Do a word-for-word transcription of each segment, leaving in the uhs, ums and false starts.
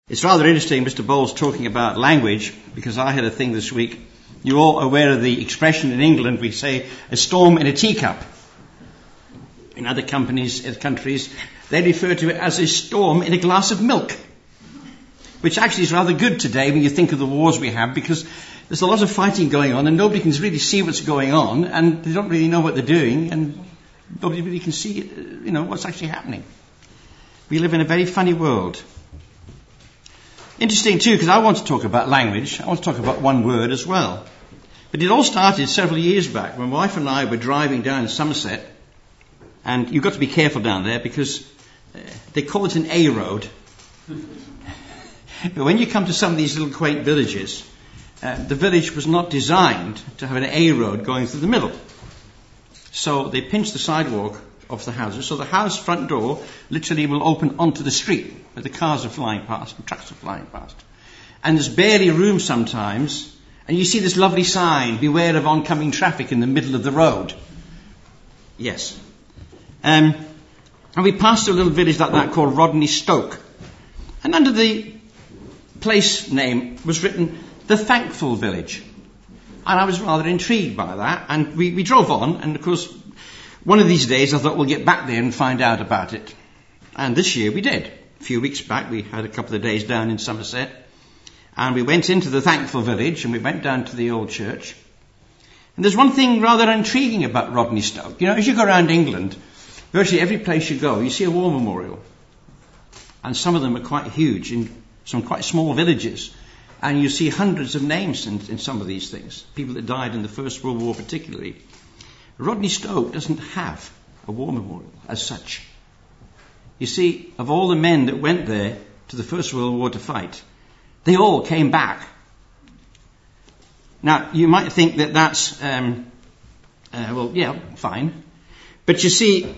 It's rather interesting, Mister Bowles talking about language, because I had a thing this week. You're all aware of the expression in England, we say, a storm in a teacup. In other companies, uh, countries, they refer to it as a storm in a glass of milk, which actually is rather good today when you think of the wars we have, because there's a lot of fighting going on and nobody can really see what's going on, and they don't really know what they're doing, and nobody really can see, you know, what's actually happening. We live in a very funny world. Interesting too, because I want to talk about language. I want to talk about one word as well. But it all started several years back when my wife and I were driving down Somerset, and you've got to be careful down there because uh, they call it an A road. But when you come to some of these little quaint villages, uh, the village was not designed to have an A road going through the middle. So they pinched the sidewalk of the houses, so the house front door literally will open onto the street where the cars are flying past and trucks are flying past. And there's barely room sometimes, and you see this lovely sign, beware of oncoming traffic, in the middle of the road. Yes. Um, and we passed a little village like that called Rodney Stoke. And under the place name was written the Thankful Village. And I was rather intrigued by that, and we, we drove on, and of course one of these days I thought we'll get back there and find out about it. And this year we did. A few weeks back we had a couple of days down in Somerset, and we went into the Thankful Village and we went down to the old church. And there's one thing rather intriguing about Rodney Stoke. You know, as you go around England, virtually every place you go you see a war memorial. And some of them are quite huge in some quite small villages. And you see hundreds of names in, in some of these things. People that died in the First World War particularly. Rodney Stoke doesn't have a war memorial as such. You see, of all the men that went there to the First World War to fight, they all came back. Now, you might think that that's, um, uh, well, yeah, fine. But you see,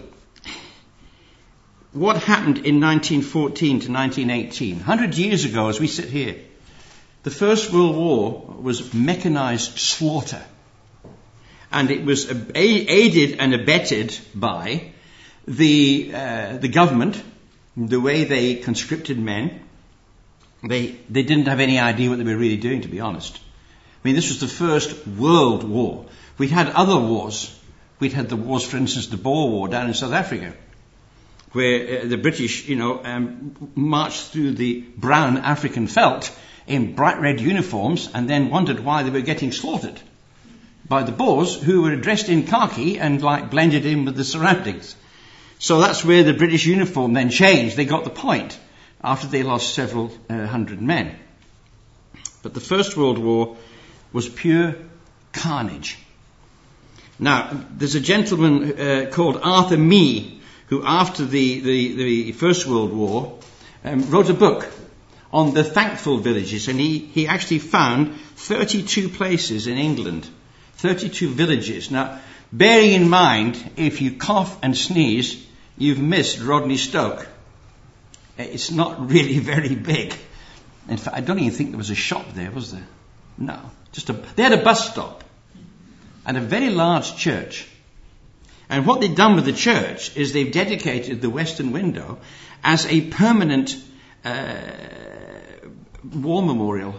what happened in nineteen fourteen to nineteen eighteen, one hundred years ago as we sit here, the First World War was mechanized slaughter. And it was aided and abetted by the uh, the government, the way they conscripted men. They they didn't have any idea what they were really doing, to be honest. I mean, this was the First World War. We'd had other wars. We'd had the wars, for instance, the Boer War down in South Africa, where uh, the British, you know, um, marched through the brown African veldt in bright red uniforms and then wondered why they were getting slaughtered by the Boers, who were dressed in khaki and like blended in with the surroundings. So that's where the British uniform then changed. They got the point after they lost several uh, hundred men. But the First World War was pure carnage. Now, there's a gentleman uh, called Arthur Mee, who after the, the, the First World War um, wrote a book on the Thankful Villages, and he, he actually found thirty-two places in England, thirty-two villages. Now, bearing in mind, if you cough and sneeze, you've missed Rodney Stoke. It's not really very big. In fact, I don't even think there was a shop there, was there? No. Just a, they had a bus stop and a very large church. And what they've done with the church is they've dedicated the western window as a permanent uh, war memorial.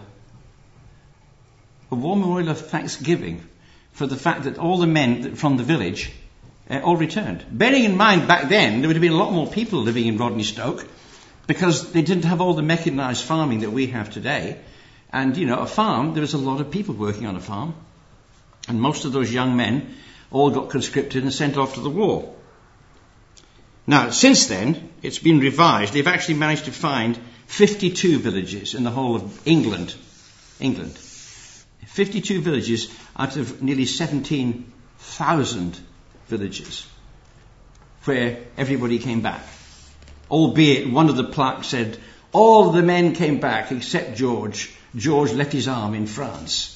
A war memorial of thanksgiving for the fact that all the men from the village uh, all returned. Bearing in mind back then there would have been a lot more people living in Rodney Stoke because they didn't have all the mechanized farming that we have today. And, you know, a farm, there was a lot of people working on a farm. And most of those young men all got conscripted and sent off to the war. Now, since then, it's been revised. They've actually managed to find fifty-two villages in the whole of England. England. fifty-two villages out of nearly seventeen thousand villages where everybody came back. Albeit one of the plaques said, all the men came back except George. George left his arm in France.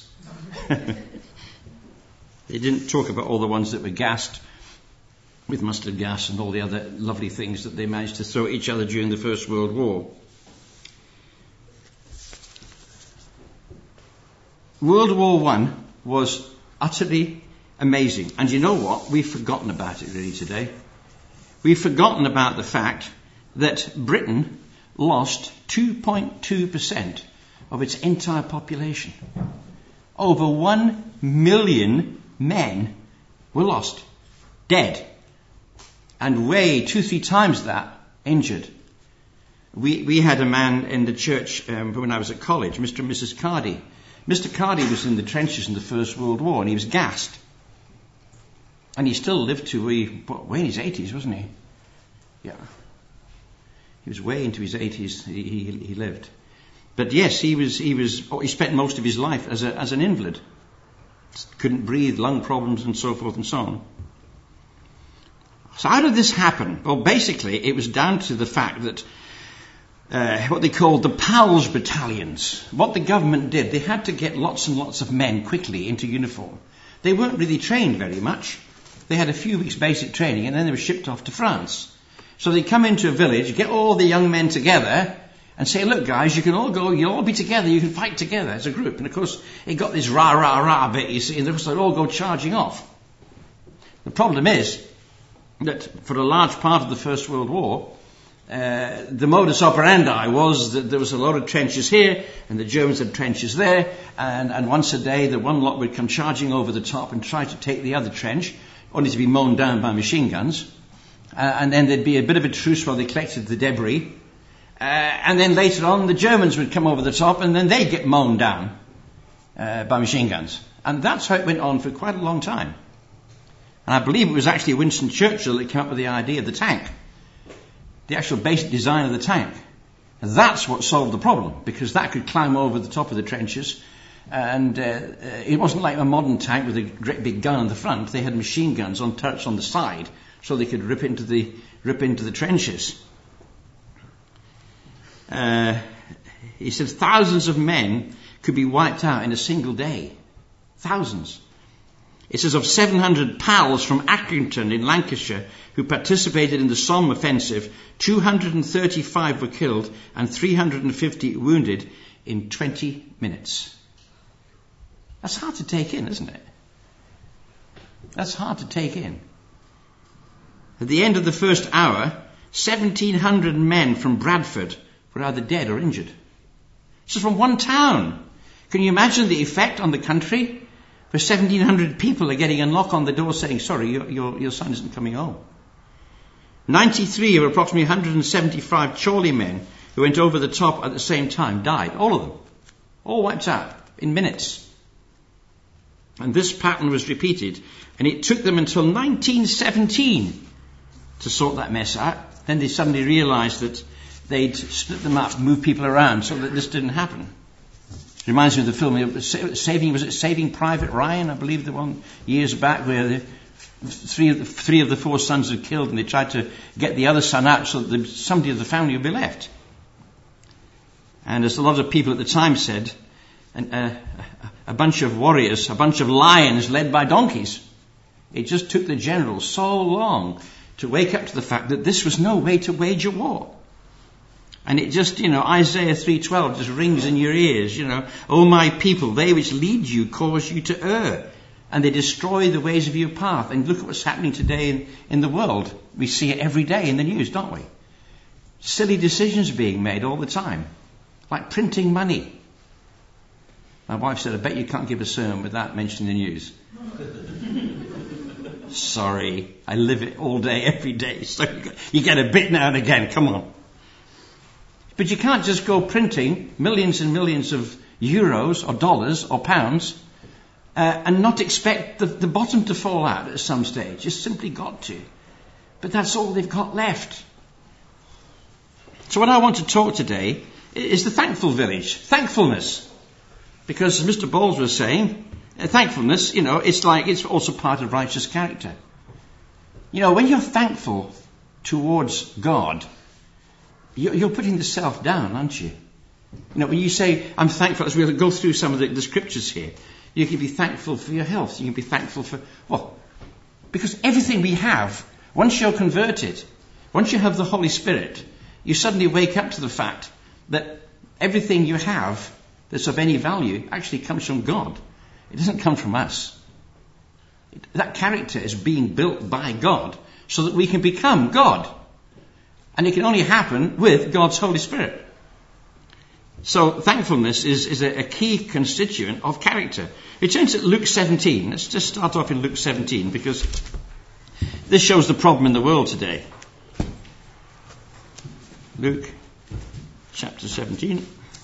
They didn't talk about all the ones that were gassed with mustard gas and all the other lovely things that they managed to throw at each other during the First World War. World War One was utterly amazing. And you know what? We've forgotten about it really today. We've forgotten about the fact that Britain lost two point two percent of its entire population. Over one million men were lost, dead, and way two, three times that injured. We we had a man in the church um, when I was at college, Mister and Missus Cardy. Mister Cardy was in the trenches in the First World War, and he was gassed. And he still lived to we way in his eighties, wasn't he? Yeah. He was way into his eighties. He, he, he lived. But yes, he was. He was. He spent most of his life as a as an invalid. Couldn't breathe, lung problems, and so forth and so on. So how did this happen? Well, basically, it was down to the fact that uh, what they called the PALS battalions. What the government did, they had to get lots and lots of men quickly into uniform. They weren't really trained very much. They had a few weeks basic training, and then they were shipped off to France. So they come into a village, get all the young men together, and say, look guys, you can all go, you'll all be together, you can fight together as a group. And of course, it got this rah, rah, rah bit, you see, and of course they'd all go charging off. The problem is that for a large part of the First World War, uh, the modus operandi was that there was a lot of trenches here, and the Germans had trenches there, and, and once a day the one lot would come charging over the top and try to take the other trench, only to be mown down by machine guns. Uh, and then there'd be a bit of a truce while they collected the debris. Uh, and then later on, the Germans would come over the top, and then they'd get mown down uh, by machine guns. And that's how it went on for quite a long time. And I believe it was actually Winston Churchill that came up with the idea of the tank, the actual basic design of the tank. And that's what solved the problem, because that could climb over the top of the trenches. And uh, uh, it wasn't like a modern tank with a great big gun on the front. They had machine guns on turrets on the side, so they could rip into the rip into the trenches. Uh, he said thousands of men could be wiped out in a single day. Thousands. It says of seven hundred PALs from Accrington in Lancashire who participated in the Somme offensive, two hundred thirty-five were killed and three hundred fifty wounded in twenty minutes. That's hard to take in, isn't it? That's hard to take in. At the end of the first hour, seventeen hundred men from Bradford were either dead or injured. This is from one town. Can you imagine the effect on the country? Where seventeen hundred people are getting a knock on the door saying, sorry, your, your, your son isn't coming home. ninety-three of approximately one hundred seventy-five Chorley men who went over the top at the same time died. All of them. All wiped out in minutes. And this pattern was repeated. And it took them until nineteen seventeen to sort that mess out. Then they suddenly realized that they'd split them up, move people around so that this didn't happen. It reminds me of the film, Saving, was it Saving Private Ryan? I believe the one years back where the three of the, three of the four sons were killed and they tried to get the other son out so that the, somebody of the family would be left. And as a lot of people at the time said, an, uh, a bunch of warriors, a bunch of lions led by donkeys. It just took the generals so long to wake up to the fact that this was no way to wage a war. And it just, you know, Isaiah three twelve just rings in your ears, you know, O my people, they which lead you cause you to err, and they destroy the ways of your path. And look at what's happening today in, in the world. We see it every day in the news, don't we? Silly decisions being made all the time, like printing money. My wife said, I bet you can't give a sermon without mentioning the news. Sorry, I live it all day, every day, so you get a bit now and again, come on. But you can't just go printing millions and millions of euros or dollars or pounds uh, and not expect the, the bottom to fall out at some stage. It's simply got to. But that's all they've got left. So what I want to talk today is the thankful village, thankfulness. Because as Mister Bowles was saying, uh, thankfulness, you know, it's like, it's also part of righteous character. You know, when you're thankful towards God, you're putting the self down, aren't you? You know, when you say, I'm thankful, as we'll go through some of the, the scriptures here, you can be thankful for your health. You can be thankful for, well, because everything we have, once you're converted, once you have the Holy Spirit, you suddenly wake up to the fact that everything you have that's of any value actually comes from God. It doesn't come from us. It, that character is being built by God so that we can become God. And it can only happen with God's Holy Spirit. So thankfulness is, is a, a key constituent of character. We turn to Luke seventeen. Let's just start off in Luke seventeen, because this shows the problem in the world today. Luke chapter seventeen.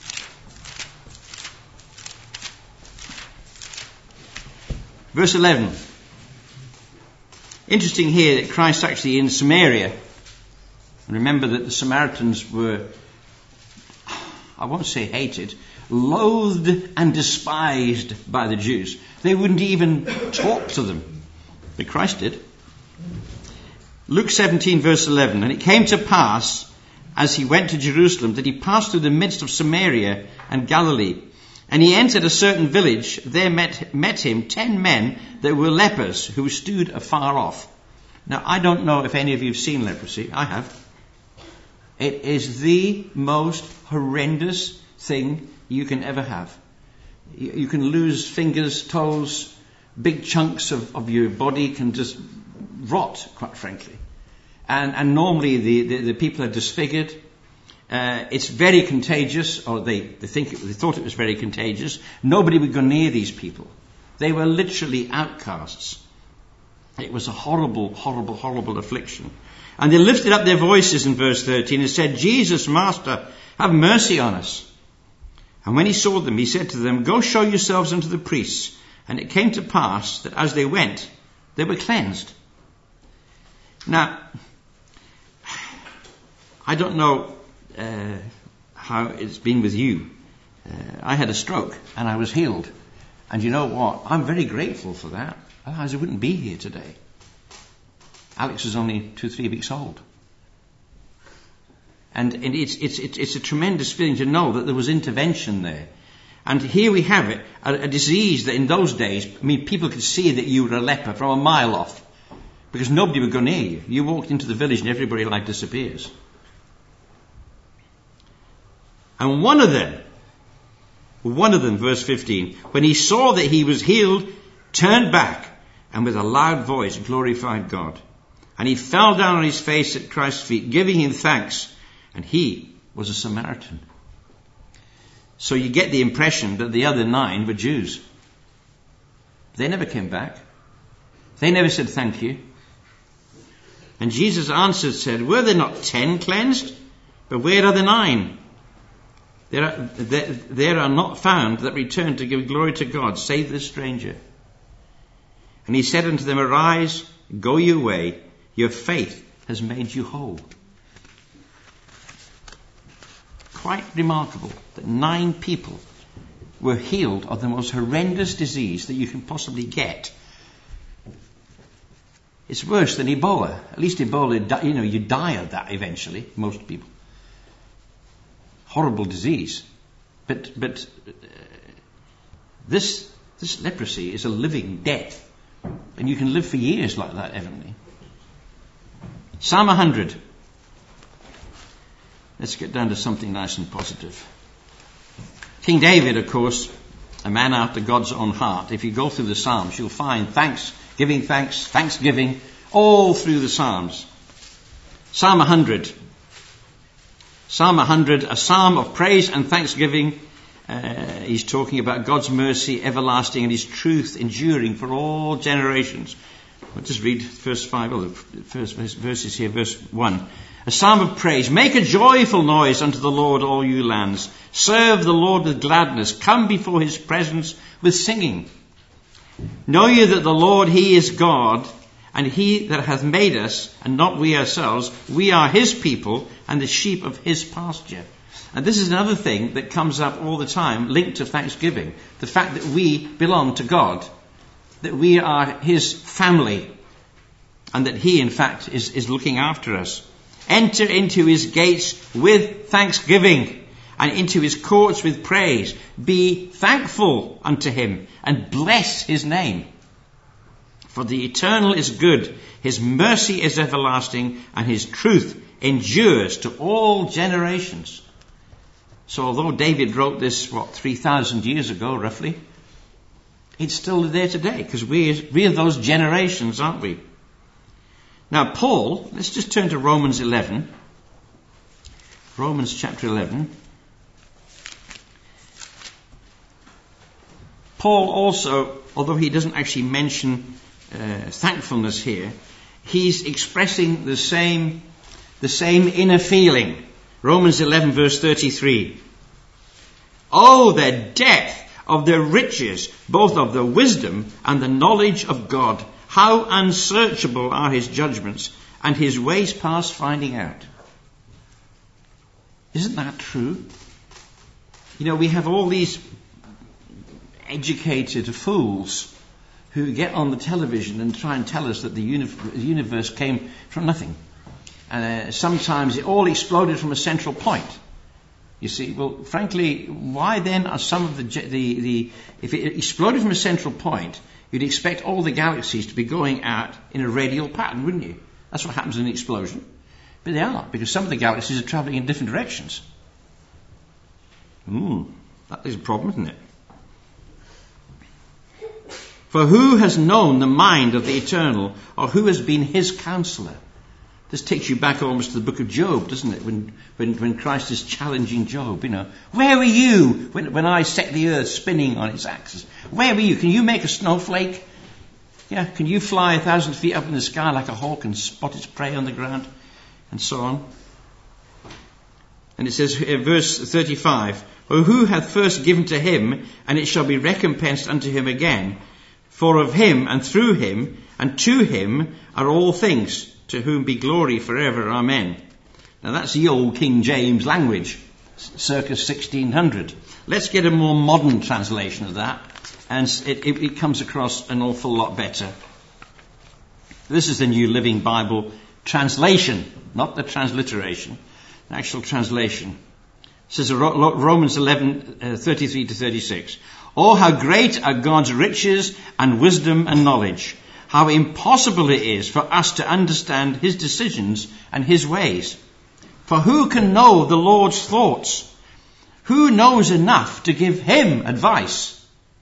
Verse eleven. Interesting here that Christ actually in Samaria. Remember that the Samaritans were, I won't say hated, loathed and despised by the Jews. They wouldn't even talk to them. But Christ did. Luke seventeen verse eleven. And it came to pass, as he went to Jerusalem, that he passed through the midst of Samaria and Galilee. And he entered a certain village. There met, met him ten men that were lepers, who stood afar off. Now, I don't know if any of you have seen leprosy. I have. It is the most horrendous thing you can ever have. You, you can lose fingers, toes, big chunks of, of your body can just rot, quite frankly. And, and normally the, the, the people are disfigured. Uh, it's very contagious, or they, they think it, they thought it was very contagious. Nobody would go near these people. They were literally outcasts. It was a horrible, horrible, horrible affliction. And they lifted up their voices in verse thirteen and said, Jesus, Master, have mercy on us. And when he saw them, he said to them, Go show yourselves unto the priests. And it came to pass that as they went, they were cleansed. Now, I don't know uh, how it's been with you. Uh, I had a stroke and I was healed. And you know what? I'm very grateful for that. Otherwise I wouldn't be here today. Alex was only two, three weeks old. And, and it's, it's, it's, it's a tremendous feeling to know that there was intervention there. And here we have it, a, a disease that in those days, I mean, people could see that you were a leper from a mile off. Because nobody would go near you. You walked into the village and everybody like disappears. And one of them, one of them, verse fifteen, when he saw that he was healed, turned back and with a loud voice glorified God. And he fell down on his face at Christ's feet, giving him thanks. And he was a Samaritan. So you get the impression that the other nine were Jews. They never came back. They never said thank you. And Jesus answered, said, Were there not ten cleansed? But where are the nine? There are, there, there are not found that return to give glory to God, save this stranger. And he said unto them, Arise, go your way. Your faith has made you whole. Quite remarkable that nine people were healed of the most horrendous disease that you can possibly get. It's worse than Ebola. At least Ebola, you know, you die of that eventually, most people. Horrible disease. But but uh, this this leprosy is a living death. And you can live for years like that, evidently. Psalm one hundred. Let's get down to something nice and positive. King David, of course, a man after God's own heart. If you go through the Psalms, you'll find thanks, giving thanks, thanksgiving, all through the Psalms. Psalm one hundred. Psalm one hundred, a psalm of praise and thanksgiving. Uh, he's talking about God's mercy, everlasting, and his truth enduring for all generations. I'll just read verse five, or the first verses here, verse one. A psalm of praise. Make a joyful noise unto the Lord, all you lands. Serve the Lord with gladness. Come before his presence with singing. Know ye that the Lord, he is God, and he that hath made us, and not we ourselves. We are his people, and the sheep of his pasture. And this is another thing that comes up all the time, linked to thanksgiving. The fact that we belong to God. That we are his family. And that he, in fact, is, is looking after us. Enter into his gates with thanksgiving, and into his courts with praise. Be thankful unto him, and bless his name. For the eternal is good, his mercy is everlasting, and his truth endures to all generations. So although David wrote this, what, three thousand years ago, roughly, it's still there today, because we, we are those generations, aren't we? Now, Paul, let's just turn to Romans eleven. Romans chapter eleven. Paul also, although he doesn't actually mention uh, thankfulness here, he's expressing the same, the same inner feeling. Romans eleven verse thirty-three. Oh, the depth of the riches, both of the wisdom and the knowledge of God. How unsearchable are his judgments and his ways past finding out. Isn't that true? You know, we have all these educated fools who get on the television and try and tell us that the universe came from nothing. And uh, sometimes it all exploded from a central point. You see, well, frankly, why then are some of the, the, the, if it exploded from a central point, you'd expect all the galaxies to be going out in a radial pattern, wouldn't you? That's what happens in an explosion. But they are, because some of the galaxies are travelling in different directions. Ooh, that is a problem, isn't it? For who has known the mind of the Eternal, or who has been his counselor? This takes you back almost to the book of Job, doesn't it? When, when, when Christ is challenging Job, you know. Where were you when, when I set the earth spinning on its axis? Where were you? Can you make a snowflake? Yeah, can you fly a thousand feet up in the sky like a hawk and spot its prey on the ground? And so on. And it says, uh, verse thirty-five, or who hath first given to him, and it shall be recompensed unto him again? For of him, and through him, and to him are all things, to whom be glory forever. Amen. Now that's the old King James language, circa sixteen hundred. Let's get a more modern translation of that, and it, it, it comes across an awful lot better. This is the New Living Bible translation, not the transliteration, the actual translation. It says Romans eleven, uh, thirty-three to thirty-six. Oh, how great are God's riches and wisdom and knowledge. How impossible it is for us to understand his decisions and his ways. For who can know the Lord's thoughts? Who knows enough to give him advice?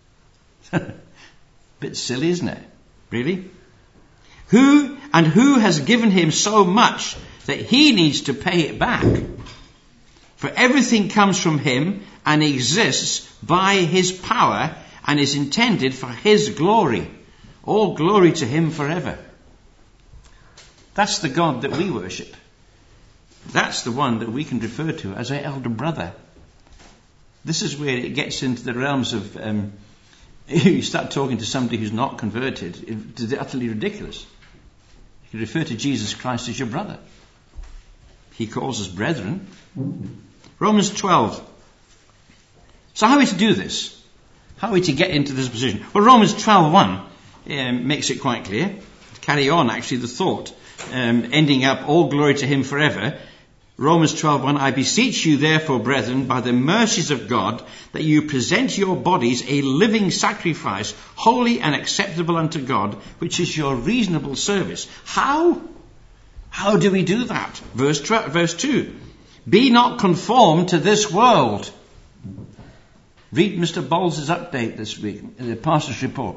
Bit silly, isn't it? Really? Who and who has given him so much that he needs to pay it back? For everything comes from him and exists by his power and is intended for his glory. All glory to him forever. That's the God that we worship. That's the one that we can refer to as our elder brother. This is where it gets into the realms of, um, you start talking to somebody who's not converted, it's utterly ridiculous. You refer to Jesus Christ as your brother. He calls us brethren. Romans twelve. So how are we to do this? How are we to get into this position? Well, Romans twelve one um, makes it quite clear. To carry on, actually, the thought, um, ending up all glory to him forever. Romans twelve one, I beseech you therefore, brethren, by the mercies of God, that you present your bodies a living sacrifice, holy and acceptable unto God, which is your reasonable service. How? How do we do that? Verse, verse two. Be not conformed to this world. Read Mister Bowles' update this week, the pastor's report.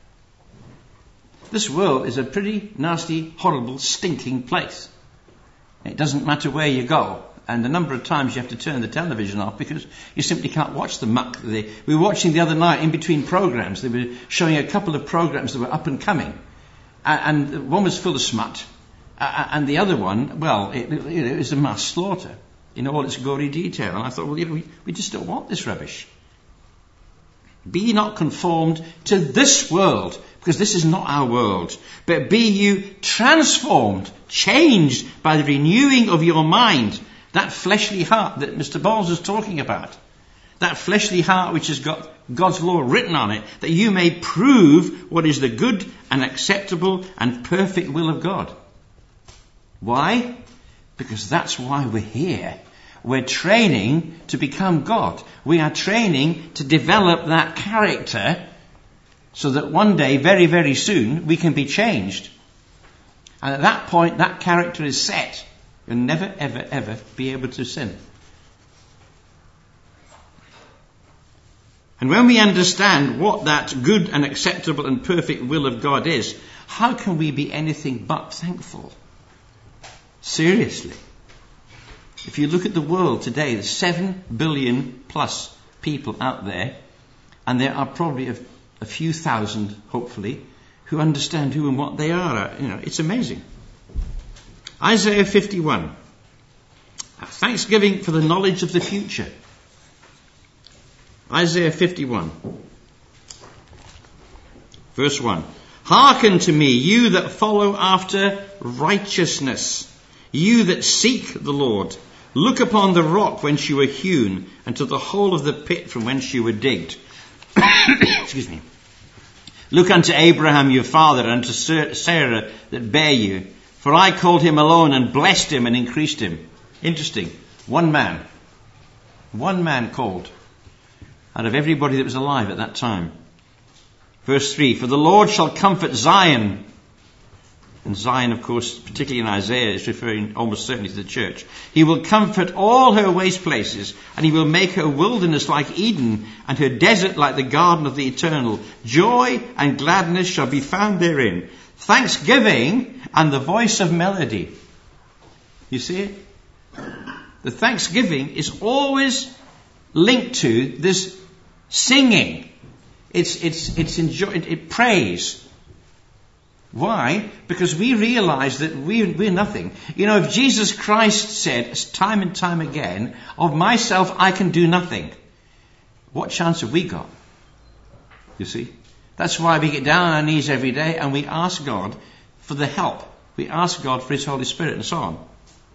This world is a pretty nasty, horrible, stinking place. It doesn't matter where you go. And the number of times you have to turn the television off because you simply can't watch the muck. We were watching the other night in between programs. They were showing a couple of programs that were up and coming. And one was full of smut. And the other one, well, it, it was a mass slaughter in all its gory detail. And I thought, well, you know, we, we just don't want this rubbish. Be not conformed to this world, because this is not our world, but be you transformed, changed by the renewing of your mind. That fleshly heart that Mister Bowles is talking about. That fleshly heart which has got God's law written on it, that you may prove what is the good and acceptable and perfect will of God. Why? Because that's why we're here. We're training to become God. We are training to develop that character so that one day, very, very soon, we can be changed. And at that point, that character is set. You'll never, ever, ever be able to sin. And when we understand what that good and acceptable and perfect will of God is, how can we be anything but thankful? Seriously. If you look at the world today, there's seven billion plus people out there, and there are probably a, a few thousand, hopefully, who understand who and what they are. You know, it's amazing. Isaiah fifty-one. Thanksgiving for the knowledge of the future. Isaiah fifty-one. Verse one. Hearken to me, you that follow after righteousness, you that seek the Lord. Look upon the rock whence you were hewn, and to the hole of the pit from whence you were digged. Excuse me. Look unto Abraham your father, and unto Sarah that bare you. For I called him alone, and blessed him, and increased him. Interesting. One man. One man called. Out of everybody that was alive at that time. Verse three. For the Lord shall comfort Zion. And Zion, of course, particularly in Isaiah, is referring almost certainly to the church. He will comfort all her waste places, and he will make her wilderness like Eden, and her desert like the garden of the eternal. Joy and gladness shall be found therein, thanksgiving and the voice of melody. You see it? The thanksgiving is always linked to this singing. It's it's it's enjoy it, it praise. Why? Because we realize that we, we're nothing. You know, if Jesus Christ said time and time again, of myself I can do nothing, what chance have we got? You see? That's why we get down on our knees every day and we ask God for the help. We ask God for His Holy Spirit and so on.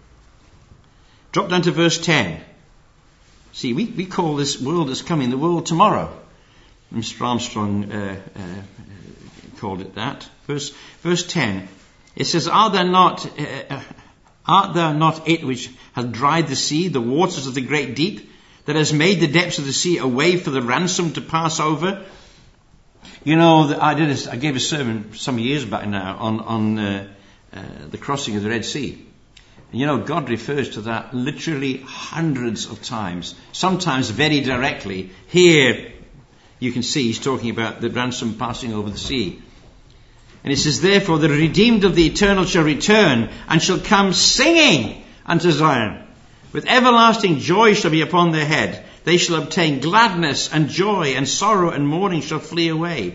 Drop down to verse ten. See, we, we call this world that's coming the world tomorrow. Mister Armstrong uh, uh, called it that. Verse, verse ten. It says, Art thou not, uh, art thou not it which hath dried the sea, the waters of the great deep, that has made the depths of the sea a way for the ransom to pass over? You know, I did. A, I gave a sermon some years back now on on uh, uh, the crossing of the Red Sea. And you know, God refers to that literally hundreds of times, sometimes very directly. Here, you can see He's talking about the ransom passing over the sea. And it says, therefore, the redeemed of the eternal shall return, and shall come singing unto Zion. With everlasting joy shall be upon their head. They shall obtain gladness and joy, and sorrow and mourning shall flee away.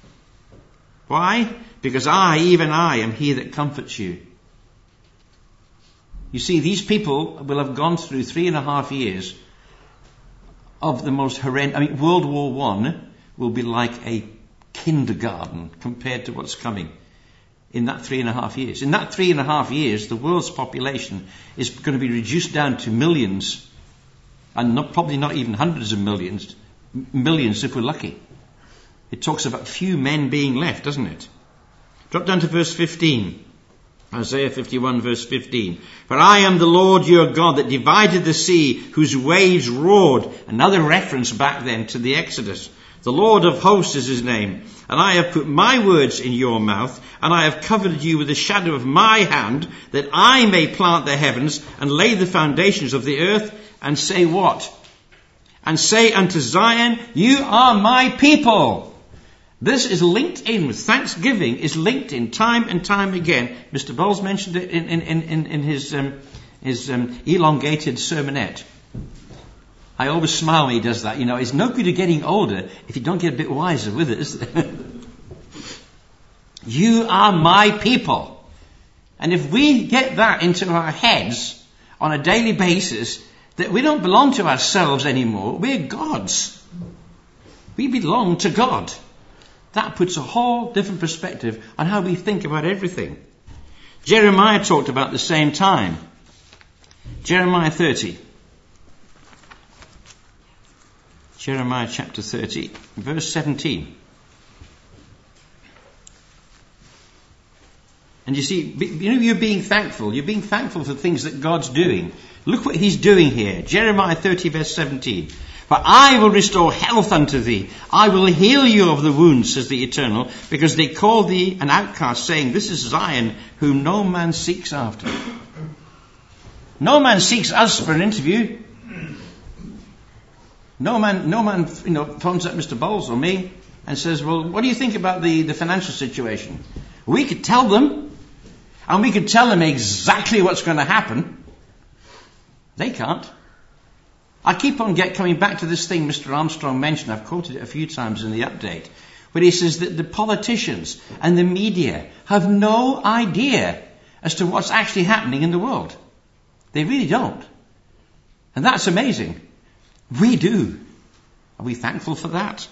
Why? Because I, even I, am He that comforts you. You see, these people will have gone through three and a half years of the most horrendous. I mean, World War One will be like a kindergarten compared to what's coming in that three and a half years. In that three and a half years, the world's population is going to be reduced down to millions, and not, probably not even hundreds of millions, millions if we're lucky. It talks about few men being left, doesn't it? Drop down to verse fifteen. Isaiah fifty-one verse fifteen. For I am the Lord your God that divided the sea, whose waves roared. Another reference back then to the Exodus. The Lord of hosts is His name. And I have put my words in your mouth, and I have covered you with the shadow of my hand, that I may plant the heavens and lay the foundations of the earth, and say what? And say unto Zion, you are my people. This is linked in with thanksgiving, is linked in time and time again. Mister Bowles mentioned it in, in, in, in his, um, his um, elongated sermonette. I always smile when he does that. You know, it's no good of getting older if you don't get a bit wiser with it, is it? You are my people. And if we get that into our heads on a daily basis, that we don't belong to ourselves anymore, we're God's. We belong to God. That puts a whole different perspective on how we think about everything. Jeremiah talked about the same time. Jeremiah thirty. Jeremiah chapter thirty, verse seventeen. And you see, you know, you're being thankful. You're being thankful for things that God's doing. Look what He's doing here. Jeremiah thirty, verse seventeen. For I will restore health unto thee. I will heal you of the wounds, says the Eternal, because they call thee an outcast, saying, this is Zion, whom no man seeks after. No man seeks us for an interview. No man, no man, you know, phones up Mister Bowles or me and says, well, what do you think about the, the financial situation? We could tell them, and we could tell them exactly what's going to happen. They can't. I keep on get coming back to this thing Mister Armstrong mentioned. I've quoted it a few times in the update, where he says that the politicians and the media have no idea as to what's actually happening in the world. They really don't. And that's amazing. We do. Are we thankful for that?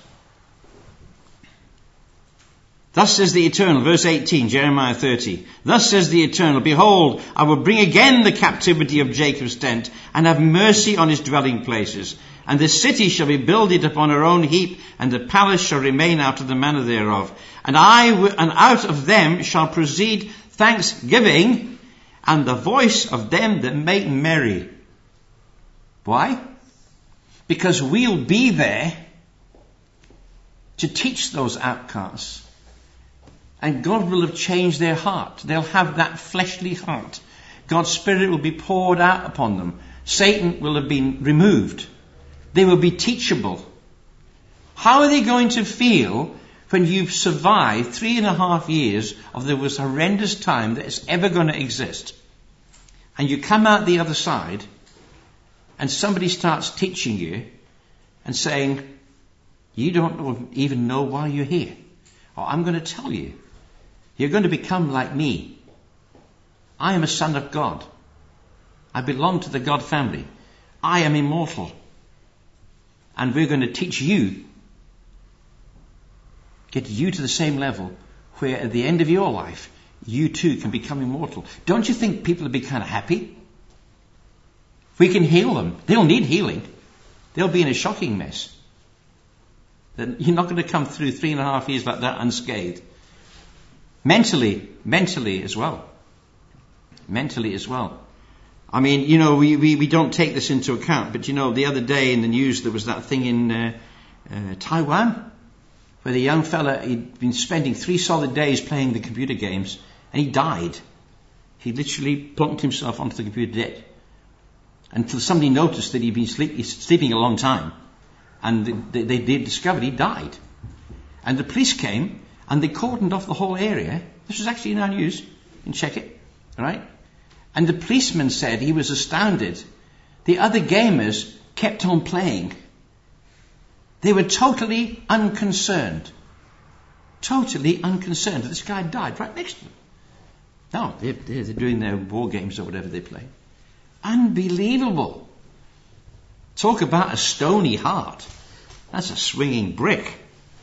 Thus says the Eternal, verse eighteen, Jeremiah thirty. Thus says the Eternal, behold, I will bring again the captivity of Jacob's tent, and have mercy on his dwelling places. And the city shall be builded upon her own heap, and the palace shall remain out of the manner thereof. And I w- and out of them shall proceed thanksgiving, and the voice of them that make merry. Why? Because we'll be there to teach those outcasts. And God will have changed their heart. They'll have that fleshly heart. God's Spirit will be poured out upon them. Satan will have been removed. They will be teachable. How are they going to feel when you've survived three and a half years of the most horrendous time that is ever going to exist? And you come out the other side and somebody starts teaching you and saying, you don't even know why you're here. Or I'm going to tell you. You're going to become like me. I am a son of God. I belong to the God family. I am immortal. And we're going to teach you, get you to the same level where at the end of your life, you too can become immortal. Don't you think people would be kind of happy? We can heal them. They'll need healing. They'll be in a shocking mess. Then you're not going to come through three and a half years like that unscathed. Mentally, mentally as well. Mentally as well. I mean, you know, we, we, we don't take this into account, but you know, the other day in the news there was that thing in uh, uh, Taiwan, where the young fella, he'd been spending three solid days playing the computer games, and he died. He literally plonked himself onto the computer dead. Until somebody noticed that he'd been sleep, sleeping a long time, and they, they, they discovered he died. And the police came, and they cordoned off the whole area. This was actually in our news. You can check it. Right? And the policeman said he was astounded. The other gamers kept on playing. They were totally unconcerned. Totally unconcerned. This guy died right next to them. No, they're, they're doing their war games or whatever they play. Unbelievable. Talk about a stony heart. That's a swinging brick.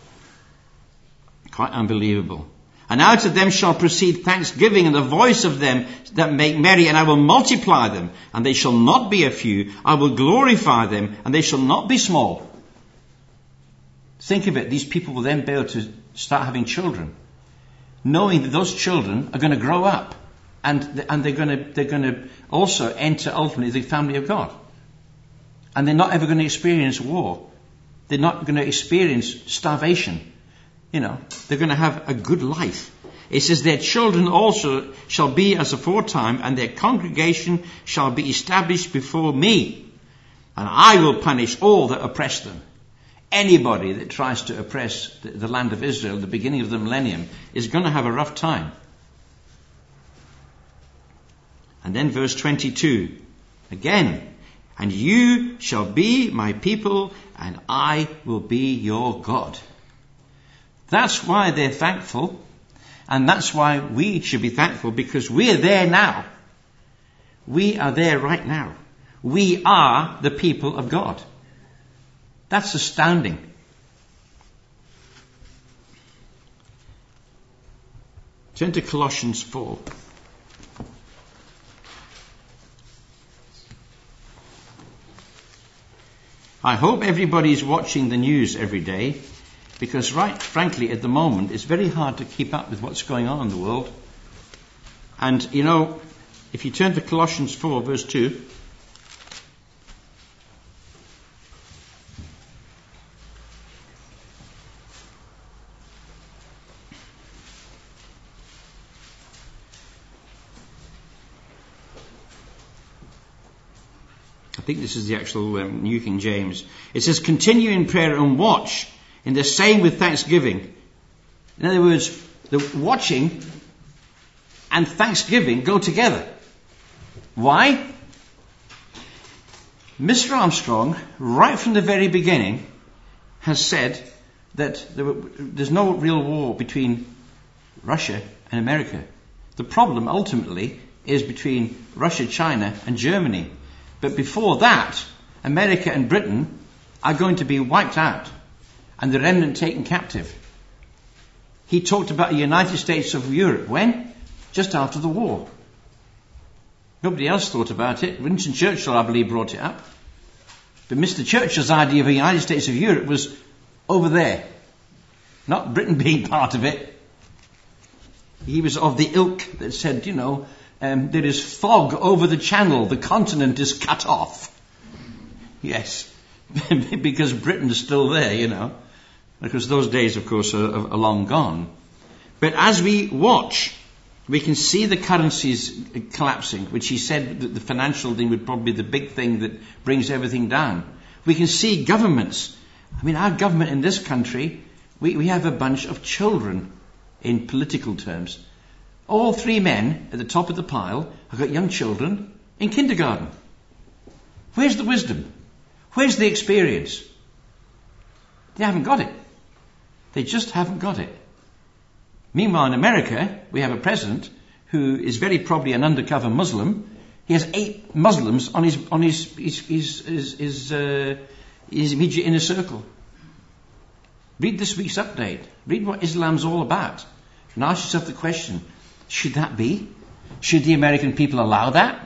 Quite unbelievable. And out of them shall proceed thanksgiving, and the voice of them that make merry, and I will multiply them, and they shall not be a few. I will glorify them, and they shall not be small. Think of it. These people will then be able to start having children, knowing that those children are going to grow up, and and they're going to they're going to also enter ultimately the family of God, and they're not ever going to experience war. They're not going to experience starvation. You know, they're going to have a good life. It says their children also shall be as aforetime, and their congregation shall be established before me, and I will punish all that oppress them. Anybody that tries to oppress the, the land of Israel at the beginning of the millennium is going to have a rough time. And then verse twenty-two, again, and you shall be my people, and I will be your God. That's why they're thankful, and that's why we should be thankful, because we're there now. We are there right now. We are the people of God. That's astounding. Turn to Colossians four. I hope everybody's watching the news every day, because right, frankly, at the moment, it's very hard to keep up with what's going on in the world. And, you know, if you turn to Colossians four, verse two, I think this is the actual um, New King James. It says, continue in prayer and watch, in the same with thanksgiving. In other words, the watching and thanksgiving go together. Why? Mister Armstrong, right from the very beginning, has said that there were, there's no real war between Russia and America. The problem ultimately is between Russia, China and Germany. But before that, America and Britain are going to be wiped out and the remnant taken captive. He talked about the United States of Europe. When? Just after the war. Nobody else thought about it. Winston Churchill, I believe, brought it up. But Mister Churchill's idea of the United States of Europe was over there. Not Britain being part of it. He was of the ilk that said, you know, um, there is fog over the channel. The continent is cut off. Yes. Because Britain is still there, you know. Because those days, of course, are, are long gone. But as we watch, we can see the currencies collapsing, which he said that the financial thing would probably be the big thing that brings everything down. We can see governments. I mean, our government in this country, we, we have a bunch of children in political terms. All three men at the top of the pile have got young children in kindergarten. Where's the wisdom? Where's the experience? They haven't got it. They just haven't got it. Meanwhile, in America, we have a president who is very probably an undercover Muslim. He has eight Muslims on his on his his his, his, his, uh, his immediate inner circle. Read this week's update. Read what Islam's all about. And ask yourself the question, should that be? Should the American people allow that?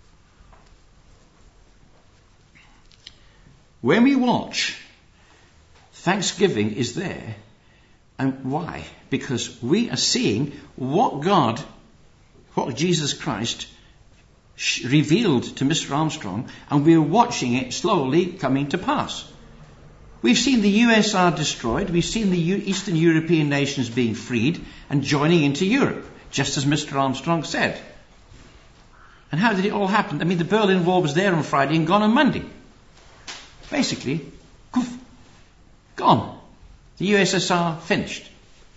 When we watch, thanksgiving is there. And why? Because we are seeing what God, what Jesus Christ revealed to Mister Armstrong, and we are watching it slowly coming to pass. We've seen the U S S R destroyed. We've seen the Eastern European nations being freed and joining into Europe, just as Mister Armstrong said. And how did it all happen? I mean, the Berlin Wall was there on Friday and gone on Monday. Basically, poof, gone. The U S S R finished.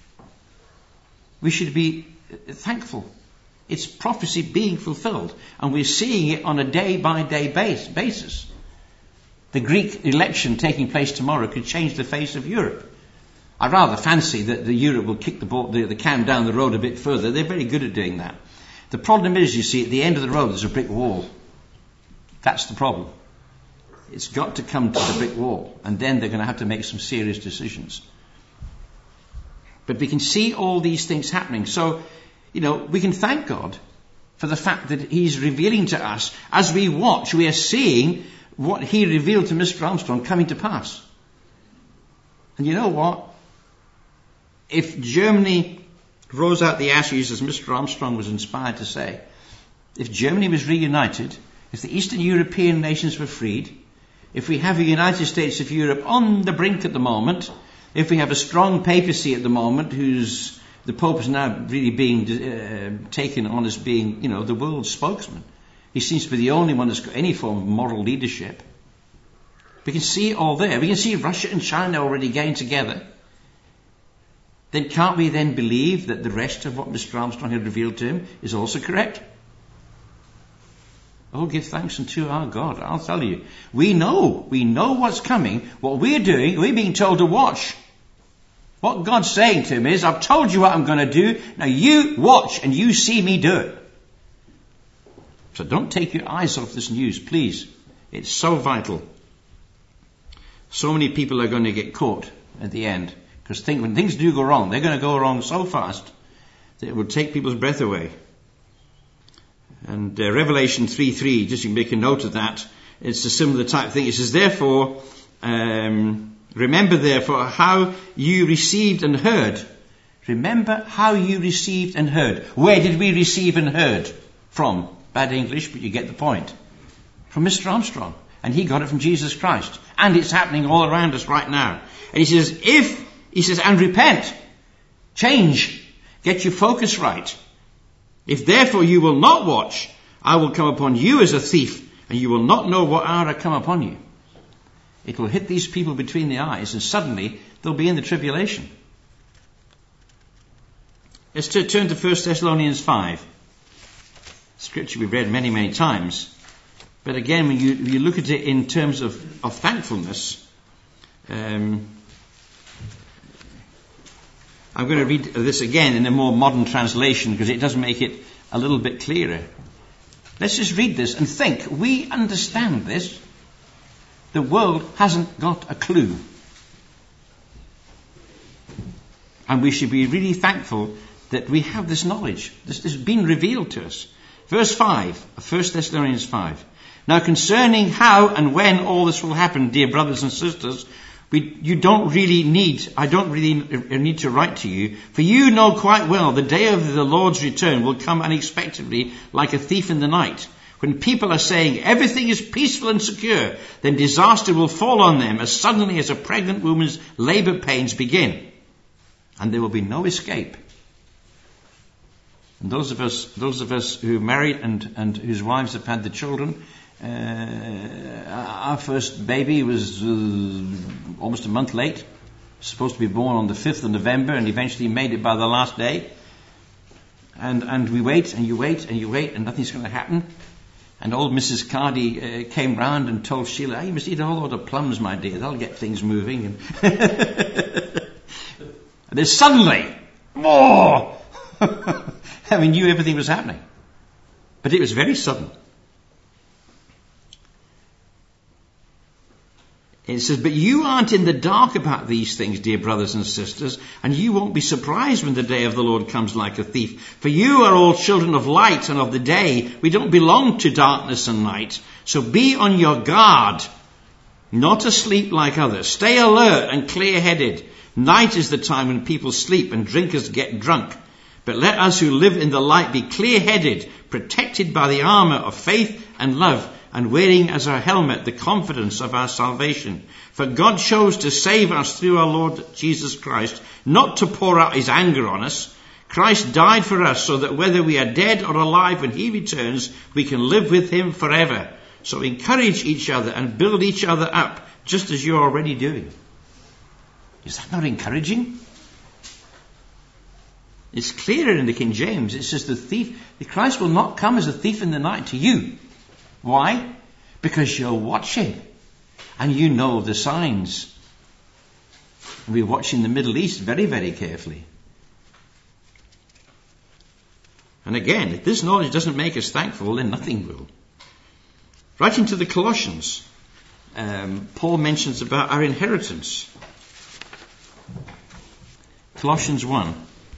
We should be thankful. It's prophecy being fulfilled, and we're seeing it on a day-by-day base, basis. The Greek election taking place tomorrow could change the face of Europe. I rather fancy that the Europe will kick the, ball, the, the can down the road a bit further. They're very good at doing that. The problem is, you see, at the end of the road there's a brick wall. That's the problem. It's got to come to the brick wall, and then they're going to have to make some serious decisions. But we can see all these things happening. So, you know, we can thank God for the fact that He's revealing to us, as we watch, we are seeing what He revealed to Mister Armstrong coming to pass. And you know what? If Germany rose out the ashes, as Mister Armstrong was inspired to say, if Germany was reunited, if the Eastern European nations were freed, if we have a United States of Europe on the brink at the moment, if we have a strong papacy at the moment, who's the Pope is now really being uh, taken on as being, you know, the world's spokesman. He seems to be the only one that's got any form of moral leadership. We can see all there. We can see Russia and China already getting together. Then can't we then believe that the rest of what Mister Armstrong had revealed to him is also correct? Oh, give thanks unto our God. I'll tell you. We know. We know what's coming. What we're doing, we're being told to watch. What God's saying to him is, I've told you what I'm going to do. Now you watch and you see me do it. So don't take your eyes off this news, please. It's so vital. So many people are going to get caught at the end. Because think, when things do go wrong, they're going to go wrong so fast that it will take people's breath away. And uh, Revelation three three, just you make a note of that, it's a similar type thing. It says, therefore, um, remember therefore how you received and heard. Remember how you received and heard. Where did we receive and heard from? Bad English, but you get the point. From Mister Armstrong. And he got it from Jesus Christ. And it's happening all around us right now. And he says, if, he says, and repent, change, get your focus right. If therefore you will not watch, I will come upon you as a thief, and you will not know what hour I come upon you. It will hit these people between the eyes, and suddenly they'll be in the tribulation. Let's t- turn to First Thessalonians five. Scripture we've read many, many times. But again, when you, when you look at it in terms of, of thankfulness, um, I'm going to read this again in a more modern translation because it does make it a little bit clearer. Let's just read this and think. We understand this. The world hasn't got a clue. And we should be really thankful that we have this knowledge. This has been revealed to us. Verse five, First Thessalonians five. Now concerning how and when all this will happen, dear brothers and sisters, we, you don't really need, I don't really need to write to you, for you know quite well the day of the Lord's return will come unexpectedly like a thief in the night. When people are saying everything is peaceful and secure, then disaster will fall on them as suddenly as a pregnant woman's labor pains begin. And there will be no escape. And those of us, those of us who are married and, and whose wives have had the children, uh, our first baby was uh, almost a month late. Supposed to be born on the fifth of November and eventually made it by the last day. And, and we wait and you wait and you wait and nothing's going to happen. And old Missus Cardy uh, came round and told Sheila, oh, you must eat a whole lot of plums, my dear. That'll get things moving. And, and then suddenly, more! And we knew everything was happening. But it was very sudden. It says, but you aren't in the dark about these things, dear brothers and sisters, and you won't be surprised when the day of the Lord comes like a thief. For you are all children of light and of the day. We don't belong to darkness and night. So be on your guard, not asleep like others. Stay alert and clear-headed. Night is the time when people sleep and drinkers get drunk. But let us who live in the light be clear-headed, protected by the armour of faith and love, and wearing as our helmet the confidence of our salvation. For God chose to save us through our Lord Jesus Christ, not to pour out his anger on us. Christ died for us so that whether we are dead or alive when he returns, we can live with him forever. So encourage each other and build each other up, just as you're already doing. Is that not encouraging? It's clearer in the King James. It says the thief, the Christ will not come as a thief in the night to you. Why? Because you're watching and you know the signs. We're watching the Middle East very, very carefully. And again, if this knowledge doesn't make us thankful, then nothing will. Writing to the Colossians, um, Paul mentions about our inheritance. Colossians one.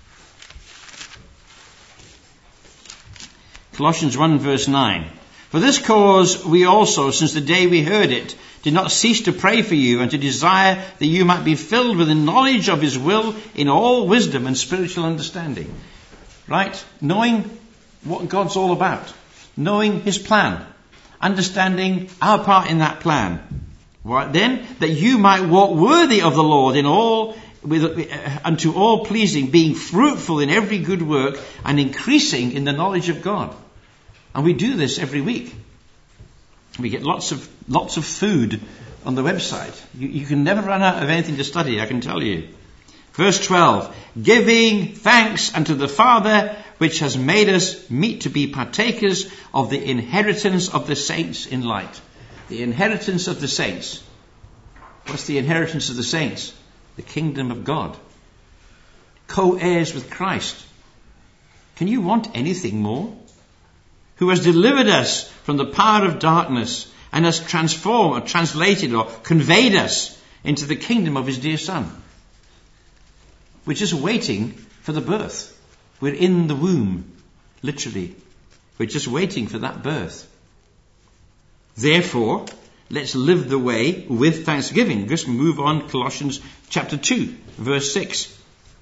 Colossians one verse nine. For this cause we also, since the day we heard it, did not cease to pray for you and to desire that you might be filled with the knowledge of his will in all wisdom and spiritual understanding. Right? Knowing what God's all about. Knowing his plan. Understanding our part in that plan. Right then? That you might walk worthy of the Lord in all, with, uh, unto all pleasing, being fruitful in every good work and increasing in the knowledge of God. And we do this every week. We get lots of lots of food on the website. You, you can never run out of anything to study, I can tell you. Verse twelve. Giving thanks unto the Father, which has made us meet to be partakers of the inheritance of the saints in light. The inheritance of the saints. What's the inheritance of the saints? The kingdom of God. Co-heirs with Christ. Can you want anything more? Who has delivered us from the power of darkness and has transformed or translated or conveyed us into the kingdom of his dear Son. We're just waiting for the birth. We're in the womb, literally. We're just waiting for that birth. Therefore, let's live the way with thanksgiving. Just move on, Colossians chapter two, verse six.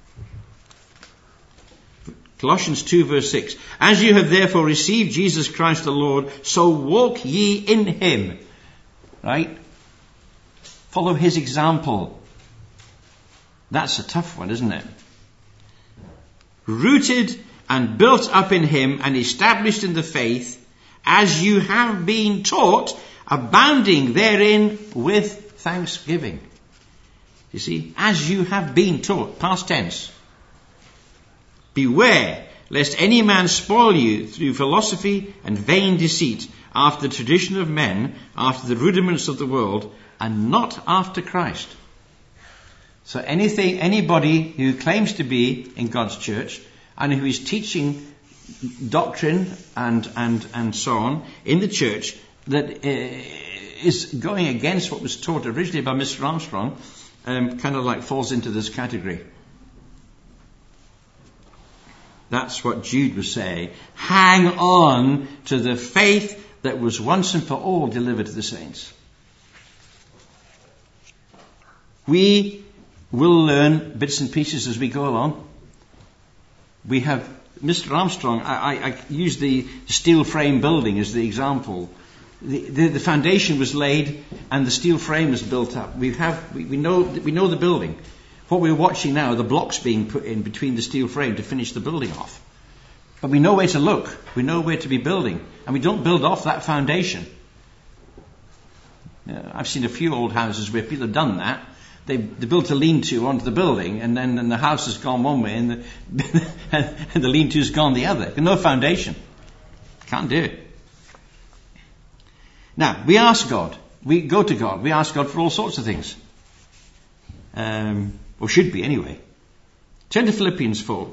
Colossians two verse six. As you have therefore received Jesus Christ the Lord, so walk ye in him. Right? Follow his example. That's a tough one, isn't it? Rooted and built up in him and established in the faith, as you have been taught, abounding therein with thanksgiving. You see, as you have been taught, past tense. Beware, lest any man spoil you through philosophy and vain deceit, after the tradition of men, after the rudiments of the world, and not after Christ. So anything, anybody who claims to be in God's church and who is teaching doctrine and and and so on in the church that uh, is going against what was taught originally by Mister Armstrong, um, kind of like falls into this category. That's what Jude was saying. Hang on to the faith that was once and for all delivered to the saints. We will learn bits and pieces as we go along. We have Mister Armstrong, I, I, I use the steel frame building as the example. The, the, the foundation was laid and the steel frame was built up. We have, we, we know, we know the building. What we're watching now are the blocks being put in between the steel frame to finish the building off. But we know where to look. We know where to be building. And we don't build off that foundation. Uh, I've seen a few old houses where people have done that. They, they built a lean-to onto the building, and then and the house has gone one way, and the, and the lean-to's gone the other. No foundation. Can't do it. Now, we ask God. We go to God. We ask God for all sorts of things. Um, or should be, anyway. Turn to Philippians four.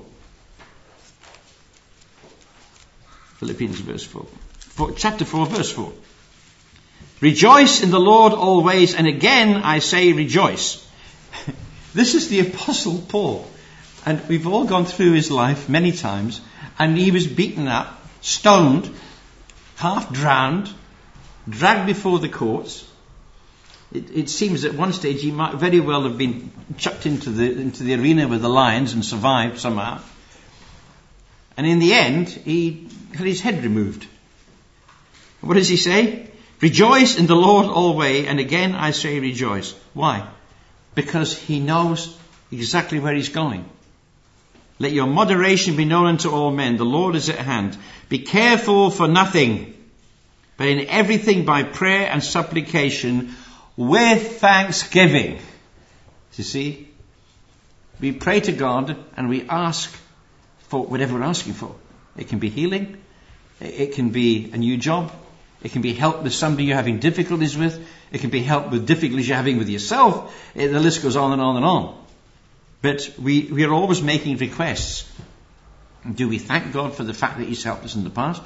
Philippians verse four. four. Chapter four, verse four. Rejoice in the Lord always, and again I say rejoice. This is the Apostle Paul. And we've all gone through his life many times, and he was beaten up, stoned, half drowned, dragged before the courts. It, it seems at one stage he might very well have been chucked into the into the arena with the lions and survived somehow. And in the end, he had his head removed. What does he say? Rejoice in the Lord always, and again I say rejoice. Why? Because he knows exactly where he's going. Let your moderation be known unto all men. The Lord is at hand. Be careful for nothing, but in everything by prayer and supplication with thanksgiving. You see? We pray to God and we ask for whatever we're asking for. It can be healing. It can be a new job. It can be help with somebody you're having difficulties with. It can be help with difficulties you're having with yourself. The list goes on and on and on. But we, we are always making requests. Do we thank God for the fact that he's helped us in the past?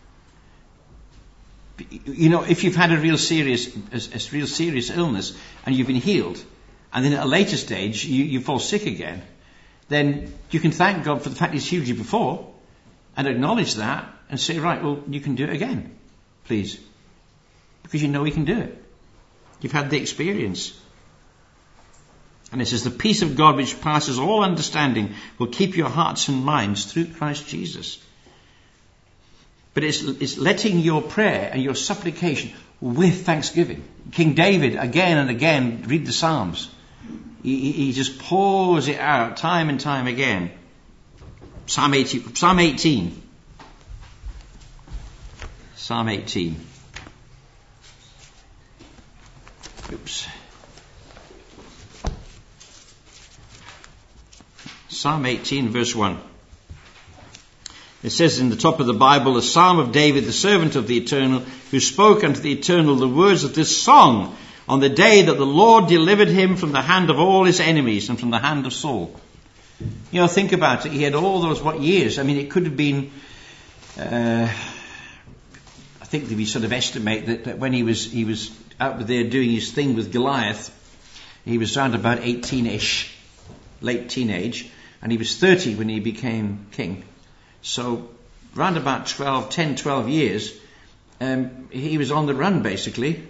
You know, if you've had a real serious, a, a real serious illness and you've been healed, and then at a later stage you, you fall sick again, then you can thank God for the fact he's healed you before and acknowledge that and say, right, well, you can do it again. Please. Because you know he can do it. You've had the experience. And it says, the peace of God which passes all understanding will keep your hearts and minds through Christ Jesus. But it's, it's letting your prayer and your supplication with thanksgiving. King David, again and again, read the Psalms. He, he just pours it out time and time again. Psalm eighteen. Psalm eighteen. Psalm eighteen. Oops. Psalm eighteen, verse one. It says in the top of the Bible, a psalm of David, the servant of the Eternal, who spoke unto the Eternal the words of this song on the day that the Lord delivered him from the hand of all his enemies and from the hand of Saul. You know, think about it. He had all those, what, years? I mean, it could have been... Uh, I think that we sort of estimate that, that when he was he was out there doing his thing with Goliath, he was around about eighteen-ish, late teenage, and he was thirty when he became king. So around about twelve, ten, twelve years, um, he was on the run basically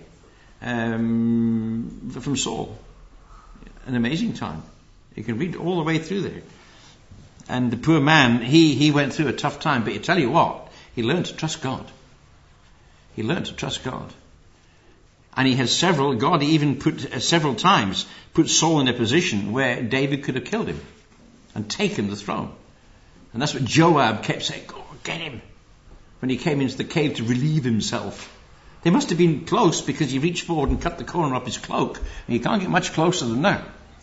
um, from Saul. An amazing time. You can read all the way through there. And the poor man, he, he went through a tough time, but I tell you what, he learned to trust God. He learned to trust God. And he has several, God even put uh, several times, put Saul in a position where David could have killed him and taken the throne. And that's what Joab kept saying, go get him. When he came into the cave to relieve himself. They must have been close because he reached forward and cut the corner off his cloak. And you can't get much closer than that.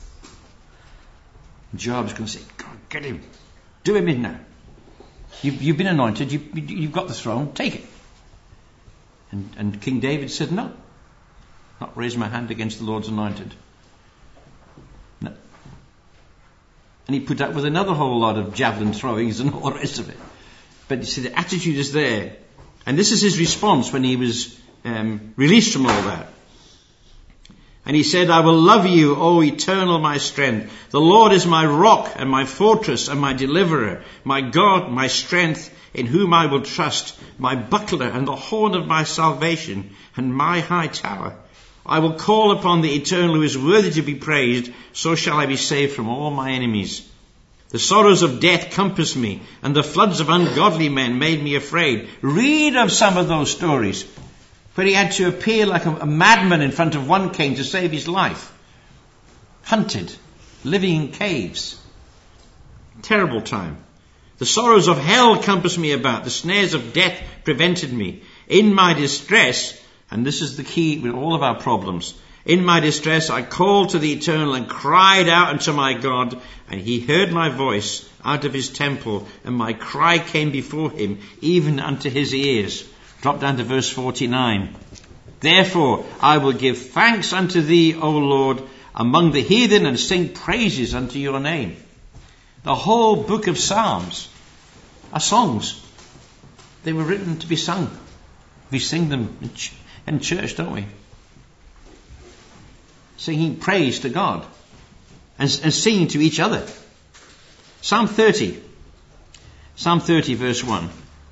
And Joab's going to say, go get him. Do him in now. You've, you've been anointed. You, you, you've got the throne. Take it. And, and King David said, no, not raise my hand against the Lord's anointed. No. And he put up with another whole lot of javelin throwings and all the rest of it. But you see, the attitude is there. And this is his response when he was um, released from all that. And he said, I will love you, O eternal my strength. The Lord is my rock and my fortress and my deliverer, my God, my strength, in whom I will trust, my buckler and the horn of my salvation and my high tower. I will call upon the eternal who is worthy to be praised, so shall I be saved from all my enemies. The sorrows of death compassed me, and the floods of ungodly men made me afraid. Read of some of those stories, where he had to appear like a, a madman in front of one king to save his life. Hunted, living in caves. Terrible time. The sorrows of hell compassed me about. The snares of death prevented me. In my distress, and this is the key with all of our problems, in my distress I called to the eternal and cried out unto my God, and he heard my voice out of his temple, and my cry came before him, even unto his ears. Drop down to verse forty-nine. Therefore I will give thanks unto thee, O Lord, among the heathen, and sing praises unto your name. The whole book of Psalms are songs. They were written to be sung. We sing them in, ch- in church, don't we? Singing praise to God and, and singing to each other. Psalm thirty. Psalm thirty verse one.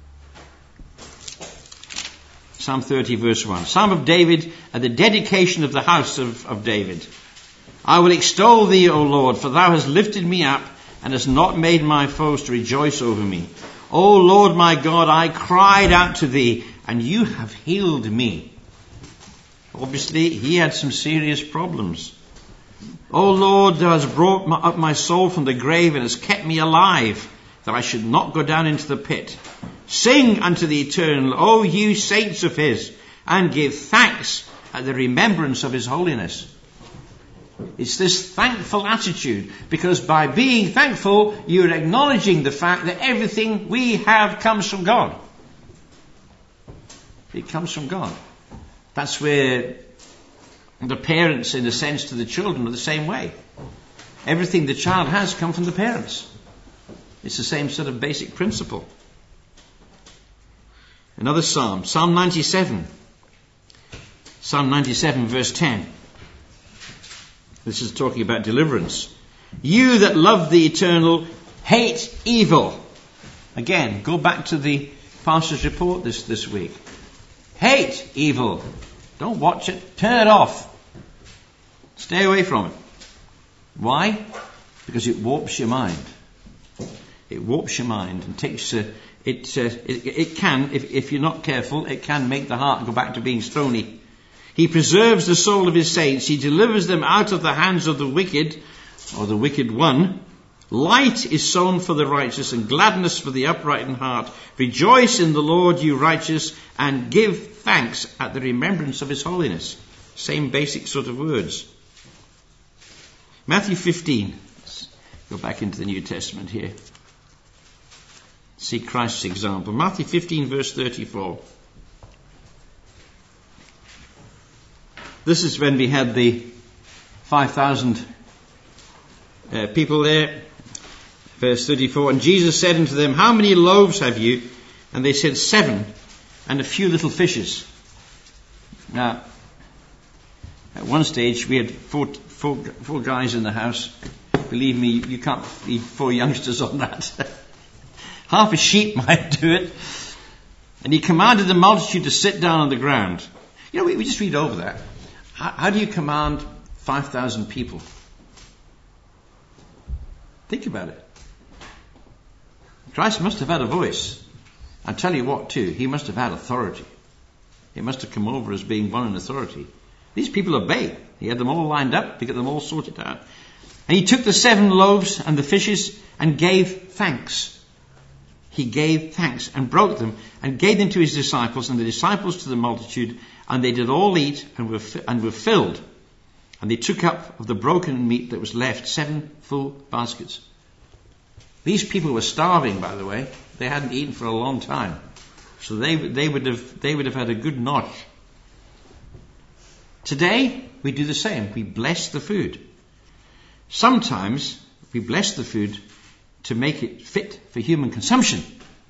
Psalm thirty verse one. Psalm of David at the dedication of the house of, of David. I will extol thee, O Lord, for thou hast lifted me up and hast not made my foes to rejoice over me. O Lord my God, I cried out to thee, and you have healed me. Obviously, he had some serious problems. O Lord, thou hast brought my, up my soul from the grave and hast kept me alive, that I should not go down into the pit. Sing unto the eternal, O you saints of his, and give thanks at the remembrance of his holiness. It's this thankful attitude, because by being thankful, you're acknowledging the fact that everything we have comes from God. It comes from God. That's where the parents, in a sense, to the children are the same way. Everything the child has comes from the parents. It's the same sort of basic principle. Another psalm, Psalm ninety-seven. Psalm ninety-seven verse ten. This is talking about deliverance. You that love the eternal hate evil. Again, go back to the pastor's report this, this week. Hate evil. Don't watch it. Turn it off. Stay away from it. Why? Because it warps your mind. It warps your mind and takes uh, it, uh, it. It can, if, if you're not careful, it can make the heart go back to being stony. He preserves the soul of his saints. He delivers them out of the hands of the wicked, or the wicked one. Light is sown for the righteous, and gladness for the upright in heart. Rejoice in the Lord, you righteous, and give thanks at the remembrance of his holiness. Same basic sort of words. Matthew fifteen. Let's go back into the New Testament here. See Christ's example. Matthew fifteen verse thirty-four. This is when we had the five thousand uh, people there. Verse thirty-four. And Jesus said unto them, how many loaves have you? And they said, seven, and a few little fishes. Now, at one stage we had four, four, four guys in the house. Believe me, you can't feed four youngsters on that. Half a sheep might do it. And he commanded the multitude to sit down on the ground. You know, we, we just read over that. How, how do you command five thousand people? Think about it. Christ must have had a voice. I'll tell you what too, he must have had authority. He must have come over as being one in authority. These people obeyed. He had them all lined up, he got them all sorted out. And he took the seven loaves and the fishes and gave thanks. He gave thanks and broke them and gave them to his disciples, and the disciples to the multitude, and they did all eat and were, fi- and were filled. And they took up of the broken meat that was left seven full baskets. These people were starving, by the way. They hadn't eaten for a long time. So they, they would have, they would have had a good notch. Today, we do the same. We bless the food. Sometimes we bless the food to make it fit for human consumption.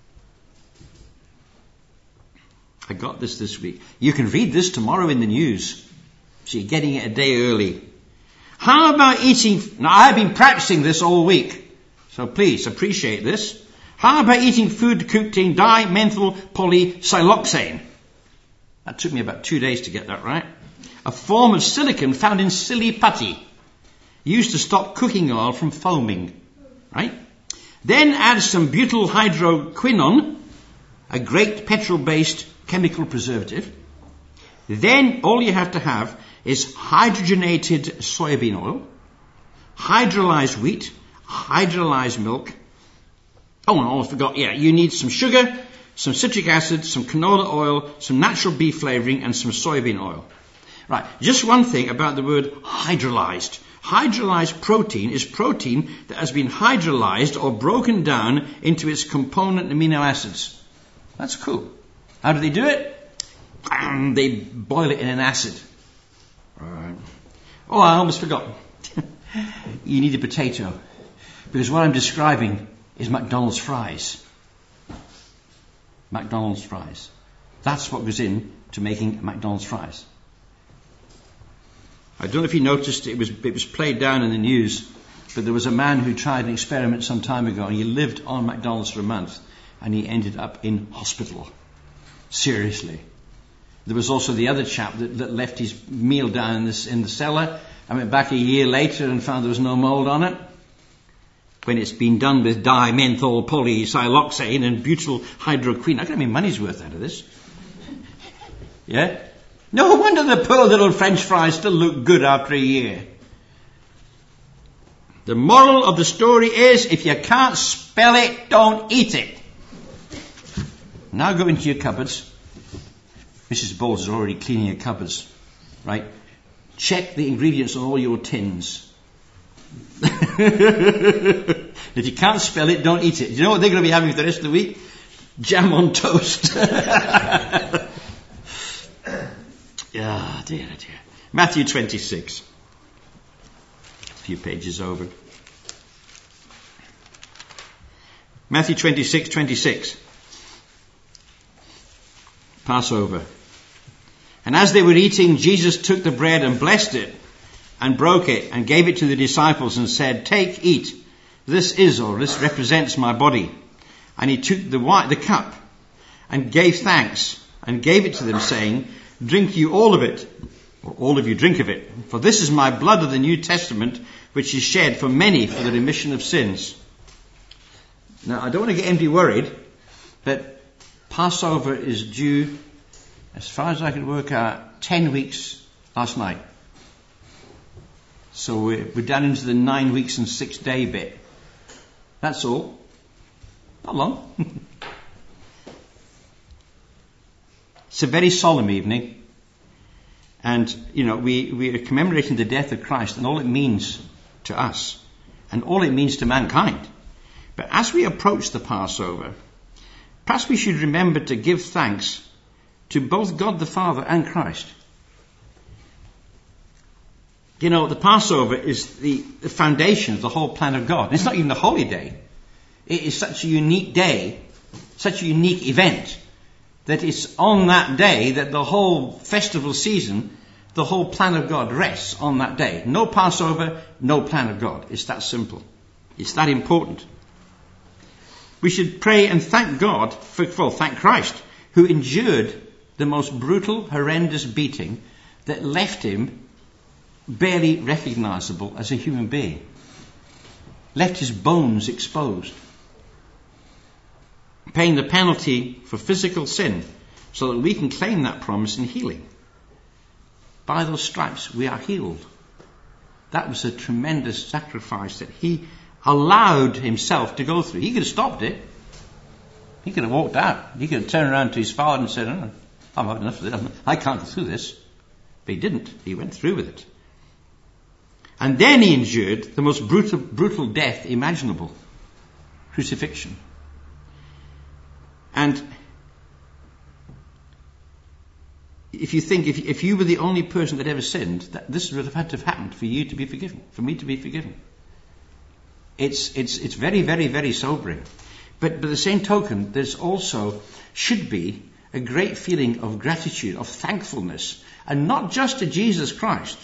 I got this this week. You can read this tomorrow in the news. So you're getting it a day early. How about eating... Now, I've been practicing this all week. So please appreciate this. How about eating food cooked in dimethyl polysiloxane? That took me about two days to get that right. A form of silicon found in silly putty, used to stop cooking oil from foaming. Right? Then add some butyl hydroquinone, a great petrol-based chemical preservative. Then all you have to have is hydrogenated soybean oil, hydrolyzed wheat, hydrolyzed milk. Oh, no, I forgot. Yeah, you need some sugar, some citric acid, some canola oil, some natural beef flavoring, and some soybean oil. Right, just one thing about the word hydrolyzed. Hydrolyzed protein is protein that has been hydrolyzed or broken down into its component amino acids. That's cool. How do they do it? And they boil it in an acid. Right. Oh, I almost forgot. You need a potato. Because what I'm describing is McDonald's fries. McDonald's fries. That's what goes in to making McDonald's fries. I don't know if you noticed, it was, it was played down in the news, but there was a man who tried an experiment some time ago, and he lived on McDonald's for a month, and he ended up in hospital. Seriously. There was also the other chap that, that left his meal down in, this, in the cellar. I went back a year later and found there was no mold on it. When it's been done with dimethyl polysiloxane and butyl hydroquinone. I got my money's worth out of this. Yeah? No wonder the poor little French fries still look good after a year. The moral of the story is, if you can't spell it, don't eat it. Now go into your cupboards. Missus Bowles is already cleaning her cupboards, right? Check the ingredients on all your tins. If you can't spell it, don't eat it. Do you know what they're going to be having for the rest of the week? Jam on toast. Yeah, dear, dear. Matthew twenty-six. A few pages over. Matthew twenty-six, twenty-six. Passover. And as they were eating, Jesus took the bread and blessed it and broke it and gave it to the disciples and said, "Take, eat. This is, or this represents my body." And he took the wine, the cup and gave thanks and gave it to them, saying, "Drink you all of it, or all of you drink of it. For this is my blood of the New Testament, which is shed for many for the remission of sins." Now, I don't want to get anybody worried, but Passover is due, as far as I can work out, ten weeks last night. So we're, we're down into the nine weeks and six day bit. That's all. Not long. It's a very solemn evening. And, you know, we, we are commemorating the death of Christ and all it means to us and all it means to mankind. But as we approach the Passover, perhaps we should remember to give thanks to both God the Father and Christ. You know, the Passover is the, the foundation of the whole plan of God. It's not even a holy day. It is such a unique day, such a unique event, that it's on that day that the whole festival season, the whole plan of God rests on that day. No Passover, no plan of God. It's that simple. It's that important. We should pray and thank God, for, well, thank Christ, who endured the most brutal, horrendous beating that left him barely recognizable as a human being. Left his bones exposed. Paying the penalty for physical sin so that we can claim that promise in healing. By those stripes we are healed. That was a tremendous sacrifice that he allowed himself to go through. He could have stopped it. He could have walked out. He could have turned around to his father and said, "Oh, I've had enough of this. I can't go through this." But he didn't. He went through with it. And then he endured the most brutal, brutal death imaginable. Crucifixion. And if you think, if, if you were the only person that ever sinned, that this would have had to have happened for you to be forgiven, for me to be forgiven. It's, it's, it's very, very, very sobering. But by the same token, there's also, should be, a great feeling of gratitude, of thankfulness, and not just to Jesus Christ.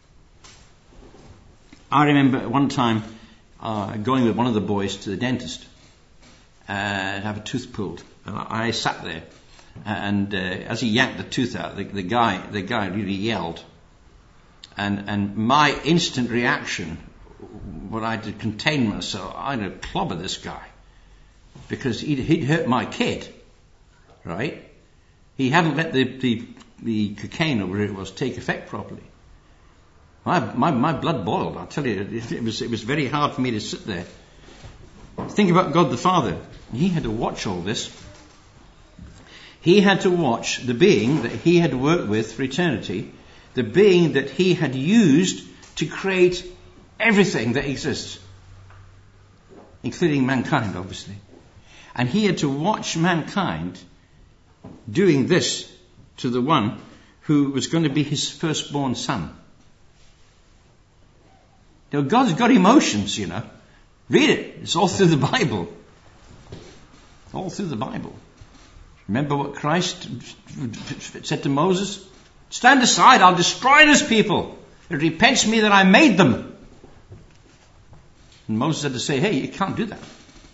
I remember one time uh, going with one of the boys to the dentist uh, to have a tooth pulled. And I, I sat there, and uh, as he yanked the tooth out, the, the guy the guy really yelled. And and my instant reaction, when I had to contain myself, I'd have clobbered this guy, because he'd, he'd hurt my kid, right? He hadn't let the, the, the cocaine, or whatever it was, take effect properly. My, my, my blood boiled, I'll tell you. It, it was, it was very hard for me to sit there. Think about God the Father. He had to watch all this. He had to watch the being that he had worked with for eternity, the being that he had used to create everything that exists, including mankind, obviously. And he had to watch mankind doing this to the one who was going to be his firstborn son. You know, God's got emotions, you know. Read it. It's all through the Bible. All through the Bible. Remember what Christ said to Moses? Stand aside, I'll destroy this people. It repents me that I made them. And Moses had to say, hey, you can't do that.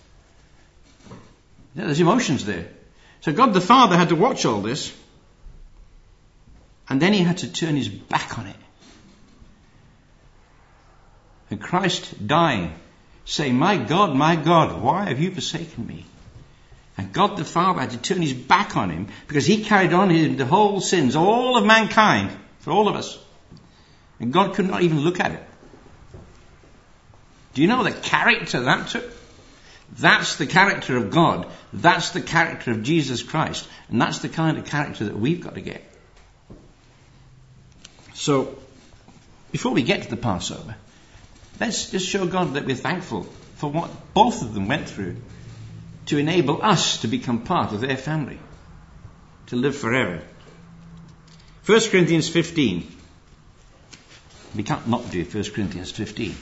Yeah, there's emotions there. So God the Father had to watch all this. And then he had to turn his back on it. And Christ dying, saying, my God, my God, why have you forsaken me? And God the Father had to turn his back on him, because he carried on his, the whole sins, all of mankind, for all of us. And God could not even look at it. Do you know the character that took? That's the character of God. That's the character of Jesus Christ. And that's the kind of character that we've got to get. So, before we get to the Passover, let's just show God that we're thankful for what both of them went through to enable us to become part of their family, to live forever. First Corinthians fifteen. We can't not do First Corinthians fifteen.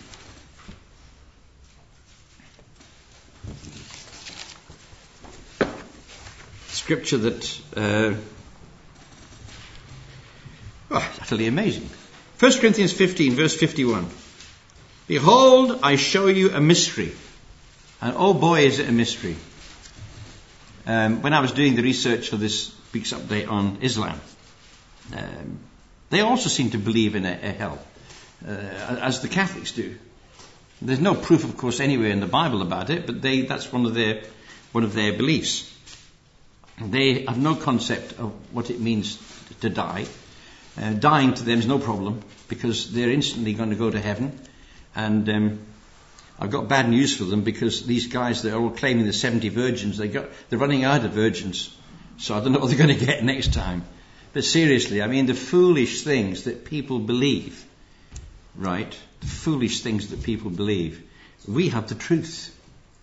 Scripture that uh, oh, it's utterly amazing. First Corinthians fifteen, verse fifty-one. Behold, I show you a mystery. And oh boy, is it a mystery. Um, when I was doing the research for this week's update on Islam, um, they also seem to believe in a, a hell, uh, as the Catholics do. There's no proof, of course, anywhere in the Bible about it, but they, that's one of their, one of their beliefs. They have no concept of what it means to die. Uh, dying to them is no problem, because they're instantly going to go to heaven. And um, I've got bad news for them, because these guys that are all claiming the seventy virgins, they got, they're running out of virgins. So I don't know what they're going to get next time. But seriously, I mean, the foolish things that people believe, right? The foolish things that people believe. We have the truth.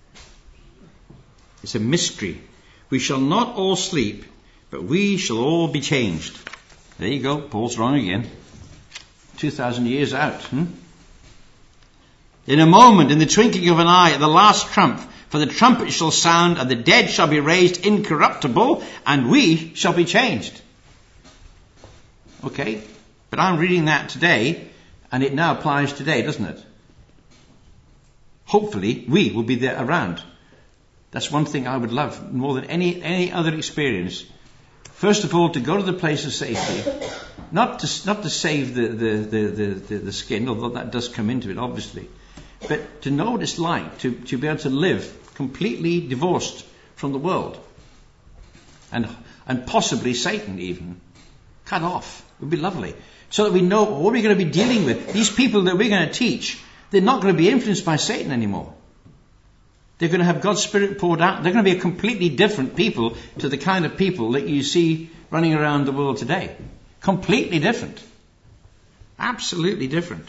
It's a mystery. We shall not all sleep, but we shall all be changed. There you go. Paul's wrong again. Two thousand years out. Hmm? In a moment, in the twinkling of an eye, at the last trump, for the trumpet shall sound, and the dead shall be raised incorruptible, and we shall be changed. Okay, but I'm reading that today, and it now applies today, doesn't it? Hopefully, we will be there around. That's one thing I would love more than any any other experience. First of all, to go to the place of safety, not to not to save the the the the, the, the skin, although that does come into it, obviously. But to know what it's like to, to be able to live completely divorced from the world. And and possibly Satan even. Cut off. It would be lovely. So that we know what we're going to be dealing with. These people that we're going to teach, they're not going to be influenced by Satan anymore. They're going to have God's Spirit poured out. They're going to be a completely different people to the kind of people that you see running around the world today. Completely different. Absolutely different.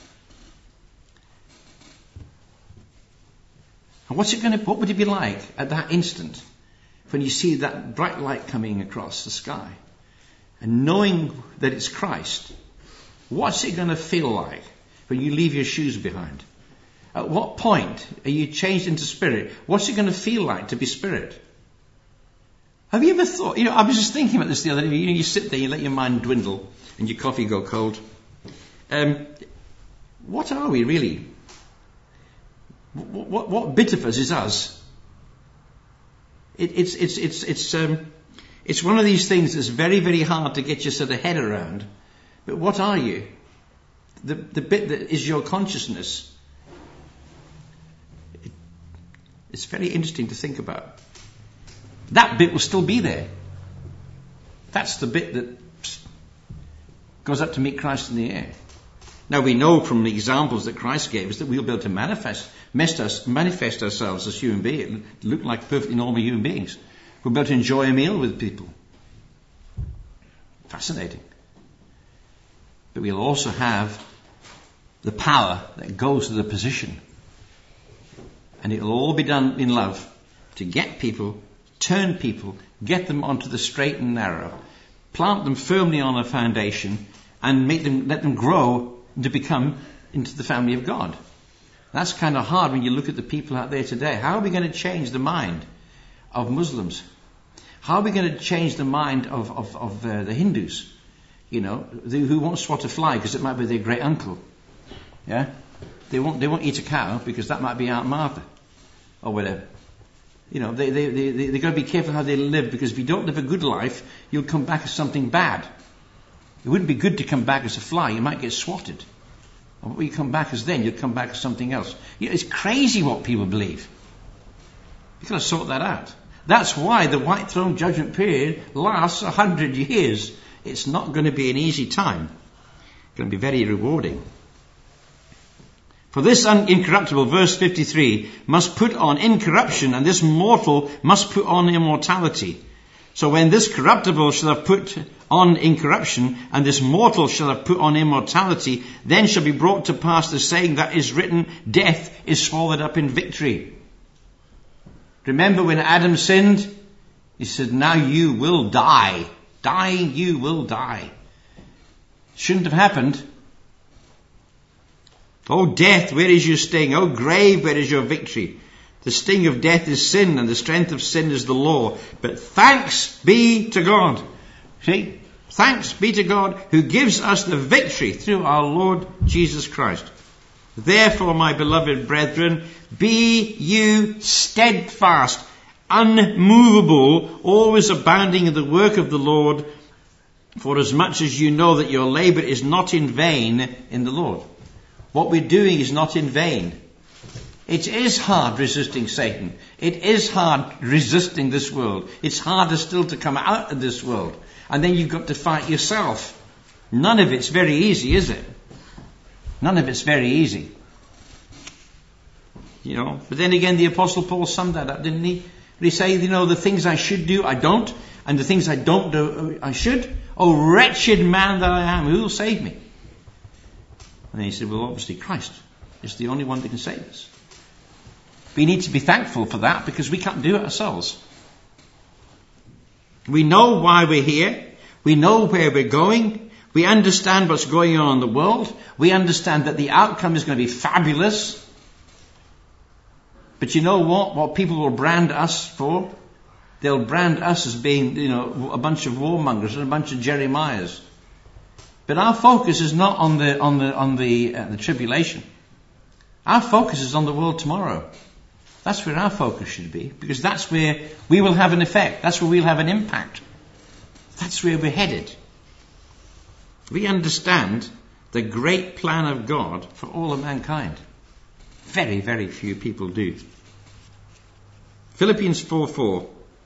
And what's it going to, what would it be like at that instant when you see that bright light coming across the sky? and knowing that it's Christ, what's it going to feel like when you leave your shoes behind? At what point are you changed into spirit? What's it going to feel like to be spirit? Have you ever thought, you know, I was just thinking about this the other day. You know, you sit there, you let your mind dwindle and your coffee go cold. Um, what are we really? What, what, what bit of us is us? It, it's, it's, it's, it's, um, it's one of these things that's very, very hard to get your sort of head around. But what are you? The, the bit that is your consciousness. It, it's very interesting to think about. That bit will still be there. That's the bit that goes up to meet Christ in the air. Now we know from the examples that Christ gave us that we'll be able to manifest, manifest ourselves as human beings, look like perfectly normal human beings. We'll be able to enjoy a meal with people. Fascinating. But we'll also have the power that goes to the position. And it'll all be done in love to get people, turn people, get them onto the straight and narrow, plant them firmly on a foundation, and make them, let them grow to become into the family of God. That's kind of hard when you look at the people out there today. How are we going to change the mind of Muslims? How are we going to change the mind of, of, of uh, the Hindus? You know, the, who won't swat a fly because it might be their great uncle. Yeah? They won't, they won't eat a cow because that might be Aunt Martha. Or whatever. You know, they, they, they, they, they've got to be careful how they live, because if you don't live a good life, you'll come back as something bad. It wouldn't be good to come back as a fly. You might get swatted. And what you come back as then, you'll come back as something else. You know, it's crazy what people believe. You've got to sort that out. That's why the white throne judgment period lasts a hundred years. It's not going to be an easy time. It's going to be very rewarding. For this incorruptible, verse fifty-three, must put on incorruption, and this mortal must put on immortality. So when this corruptible shall have put on incorruption, and this mortal shall have put on immortality, then shall be brought to pass the saying that is written, death is swallowed up in victory. Remember when Adam sinned? He said, now you will die. Dying, you will die. Shouldn't have happened. O death, where is your sting? O grave, where is your victory? The sting of death is sin, and the strength of sin is the law. But thanks be to God. See? Thanks be to God who gives us the victory through our Lord Jesus Christ. Therefore, my beloved brethren, be you steadfast, unmovable, always abounding in the work of the Lord, for as much as you know that your labor is not in vain in the Lord. What we're doing is not in vain. It is hard resisting Satan. It is hard resisting this world. It's harder still to come out of this world. And then you've got to fight yourself. None of it's very easy, is it? None of it's very easy. You know, but then again, the Apostle Paul summed that up, didn't he? He say, you know, the things I should do, I don't. And the things I don't do, I should. Oh, wretched man that I am, who will save me? And he said, well, obviously Christ is the only one that can save us. We need to be thankful for that, because we can't do it ourselves. We know why we're here. We know where we're going. We understand what's going on in the world. We understand that the outcome is going to be fabulous. But you know what? What people will brand us for? They'll brand us as being, you know, a bunch of warmongers and a bunch of Jeremiahs. But our focus is not on the on the on the uh, the tribulation. Our focus is on the world tomorrow. That's where our focus should be, because that's where we will have an effect. That's where we'll have an impact. That's where we're headed. We understand the great plan of God for all of mankind. Very, very few people do. Philippians four four.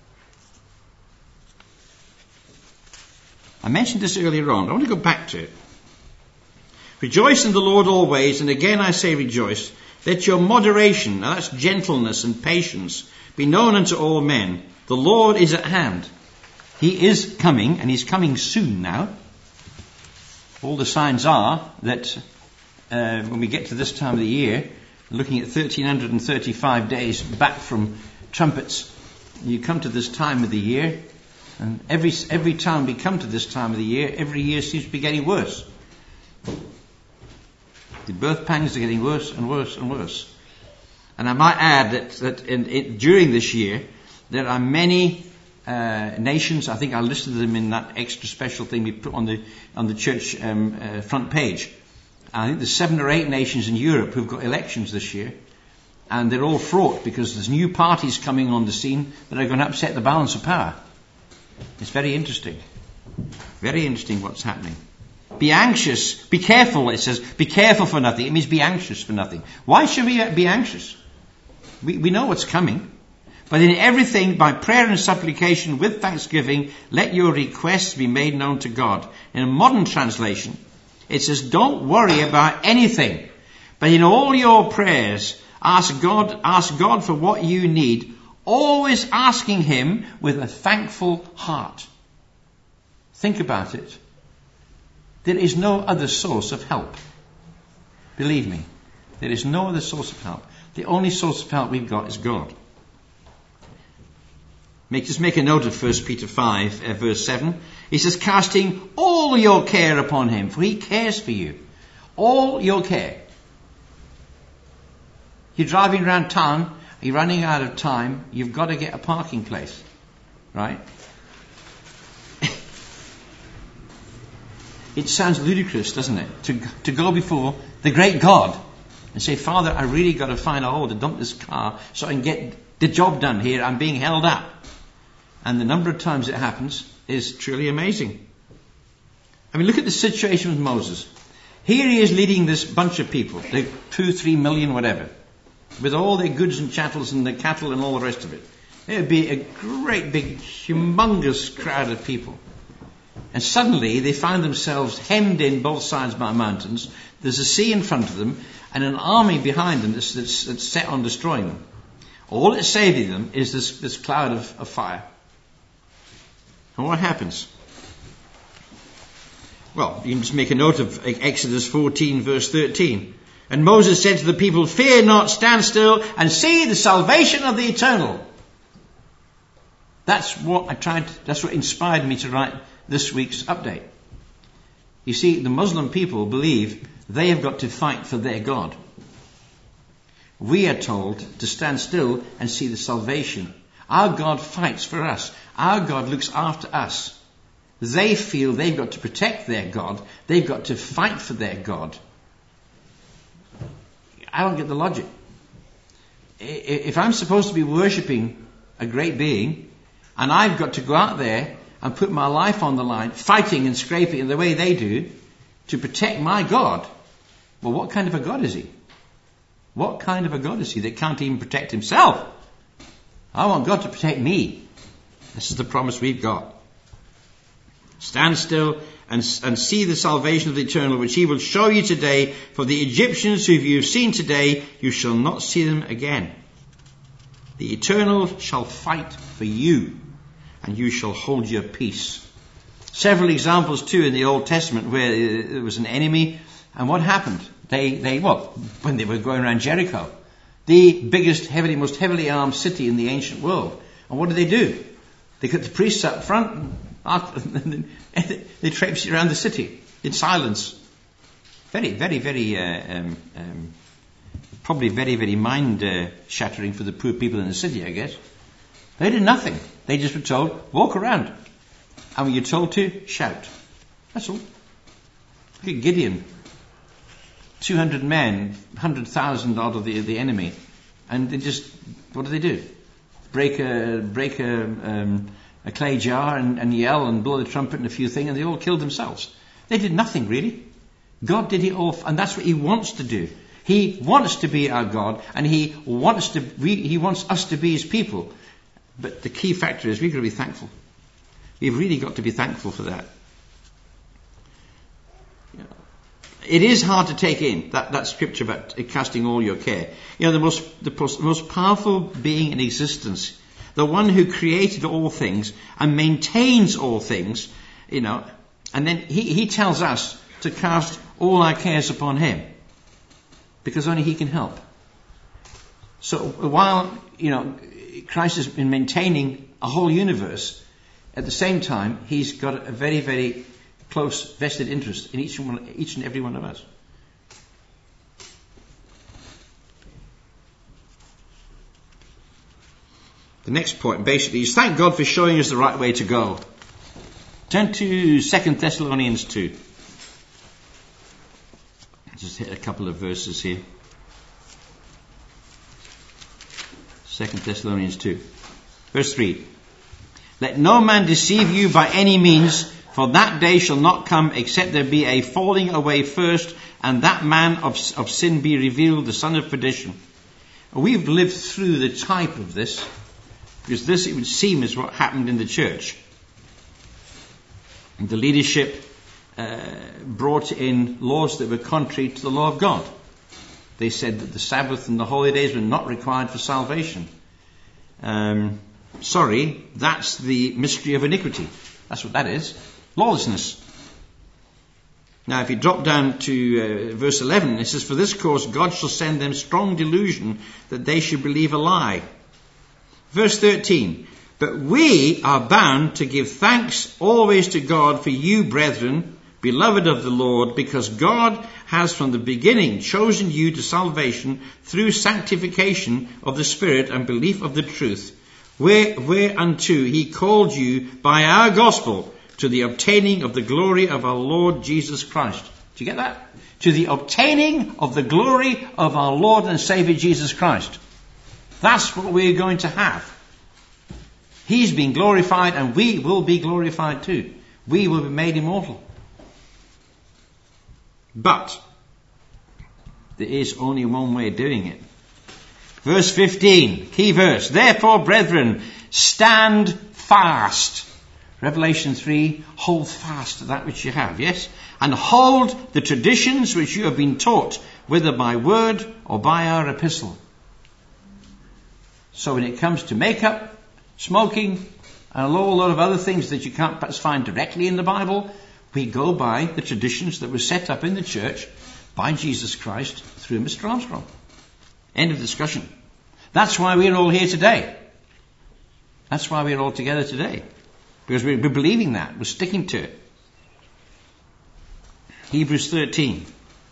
I mentioned this earlier on. I want to go back to it. Rejoice in the Lord always, and again I say rejoice. Let your moderation, now that's gentleness and patience, be known unto all men. The Lord is at hand. He is coming, and he's coming soon now. All the signs are that uh, when we get to this time of the year, looking at one thousand three hundred thirty-five days back from trumpets, you come to this time of the year, And every every time we come to this time of the year, every year seems to be getting worse. The birth pangs are getting worse and worse and worse. And I might add that, that in, in, during this year, there are many uh, nations. I think I listed them in that extra special thing we put on the on the church um, uh, front page. I think there's seven or eight nations in Europe who've got elections this year, and they're all fraught because there's new parties coming on the scene that are going to upset the balance of power. It's very interesting. Very interesting what's happening. Be anxious, be careful, it says, be careful for nothing. It means be anxious for nothing. Why should we be anxious? We, we know what's coming. But in everything, by prayer and supplication with thanksgiving, let your requests be made known to God. In a modern translation, it says, don't worry about anything, but in all your prayers, ask God, ask God for what you need, always asking Him with a thankful heart. Think about it. There is no other source of help. Believe me, there is no other source of help. The only source of help we've got is God. Make, just make a note of First Peter five, uh, verse seven. He says, casting all your care upon Him, for He cares for you. All your care. You're driving around town, you're running out of time, you've got to get a parking place. Right? It sounds ludicrous, doesn't it? To, to go before the great God and say, Father, I really got to find a hole to dump this car so I can get the job done here. I'm being held up. And the number of times it happens is truly amazing. I mean, look at the situation with Moses. Here he is leading this bunch of people, the two, three million, whatever, with all their goods and chattels and their cattle and all the rest of it. It would be a great, big, humongous crowd of people. And suddenly they find themselves hemmed in both sides by mountains. There's a sea in front of them and an army behind them that's, that's, that's set on destroying them. All that's saving them is this, this cloud of, of fire. And what happens? Well, you can just make a note of Exodus fourteen, verse thirteen. And Moses said to the people, fear not, stand still and see the salvation of the Eternal. That's what I tried, that's what inspired me to write this week's update. You see, the Muslim people believe they have got to fight for their God. We are told to stand still and see the salvation. Our God fights for us. Our God looks after us. They feel they've got to protect their God. They've got to fight for their God. I don't get the logic. If I'm supposed to be worshipping a great being, and I've got to go out there and put my life on the line, fighting and scraping in the way they do, to protect my God, well, what kind of a God is He? What kind of a God is He that can't even protect Himself? I want God to protect me. This is the promise we've got. Stand still and, and see the salvation of the Eternal, which He will show you today. For the Egyptians who you have seen today, you shall not see them again. The Eternal shall fight for you, and you shall hold your peace. Several examples too in the Old Testament where there was an enemy, and what happened? They, they, well, when they were going around Jericho, the biggest, heavily, most heavily armed city in the ancient world. And what did they do? They got the priests up front, and they traipsed around the city in silence. Very, very, very, uh, um, um, probably very, very mind-shattering uh, for the poor people in the city, I guess. They did nothing. They just were told, walk around. And when you're told to, shout. That's all. Look at Gideon. two hundred men, one hundred thousand out of the, the enemy. And they just, what do they do? Break a, break a, um, a clay jar and, and yell and blow the trumpet and a few things, and they all killed themselves. They did nothing, really. God did it all, and that's what He wants to do. He wants to be our God, and He wants to, we, He wants us to be His people. But the key factor is we've got to be thankful. We've really got to be thankful for that. It is hard to take in that, that scripture about casting all your care. You know, the most, the most powerful being in existence, the one who created all things and maintains all things, you know, and then he, he tells us to cast all our cares upon Him because only He can help. So while, you know, Christ has been maintaining a whole universe, at the same time, he's got a very, very close vested interest in each and, one, each and every one of us. The next point basically is thank God for showing us the right way to go. Turn to Second Thessalonians two. Just hit a couple of verses here. Second Thessalonians two. Verse three. Let no man deceive you by any means, for that day shall not come except there be a falling away first, and that man of, of sin be revealed, the son of perdition. We've lived through the type of this, because this, it would seem, is what happened in the church. And the leadership uh, brought in laws that were contrary to the law of God. They said that the Sabbath and the holy days were not required for salvation. Um, sorry, that's the mystery of iniquity. That's what that is. Lawlessness. Now, if you drop down to uh, verse eleven, it says, for this cause God shall send them strong delusion that they should believe a lie. Verse thirteen, but we are bound to give thanks always to God for you, brethren, beloved of the Lord, because God has from the beginning chosen you to salvation through sanctification of the Spirit and belief of the truth, where, whereunto he called you by our gospel to the obtaining of the glory of our Lord Jesus Christ. Do you get that? To the obtaining of the glory of our Lord and Saviour Jesus Christ. That's what we're going to have. He's been glorified and we will be glorified too. We will be made immortal. But there is only one way of doing it. Verse fifteen, key verse. Therefore, brethren, stand fast. Revelation three, hold fast to that which you have, yes? And hold the traditions which you have been taught, whether by word or by our epistle. So when it comes to makeup, smoking, and a whole lot of other things that you can't perhaps find directly in the Bible, we go by the traditions that were set up in the church by Jesus Christ through Mister Armstrong. End of discussion. That's why we're all here today. That's why we're all together today. Because we're, we're believing that. We're sticking to it. Hebrews thirteen.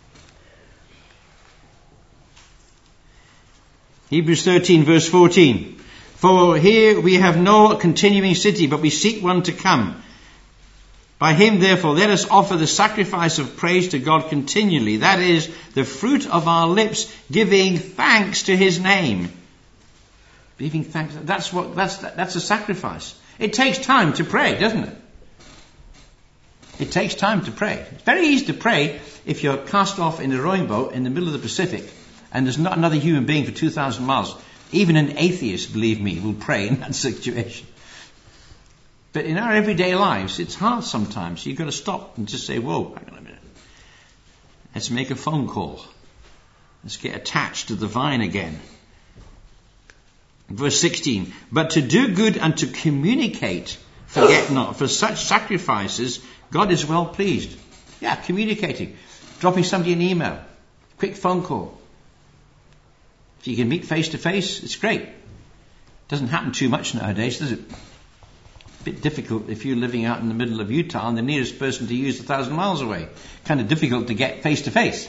Hebrews thirteen verse fourteen. For here we have no continuing city, but we seek one to come. By him, therefore, let us offer the sacrifice of praise to God continually. That is, the fruit of our lips, giving thanks to his name. Giving thanks. That's what, that's, that's a sacrifice. It takes time to pray, doesn't it? It takes time to pray. It's very easy to pray if you're cast off in a rowing boat in the middle of the Pacific and there's not another human being for two thousand miles. Even an atheist, believe me, will pray in that situation. But in our everyday lives, it's hard sometimes. You've got to stop and just say, whoa, hang on a minute. Let's make a phone call. Let's get attached to the vine again. Verse sixteen, but to do good and to communicate, forget not, for such sacrifices God is well pleased. Yeah, communicating. Dropping somebody an email. Quick phone call. If you can meet face to face, it's great. Doesn't happen too much nowadays, does it? A bit difficult if you're living out in the middle of Utah and the nearest person to you is a thousand miles away. Kind of difficult to get face to face.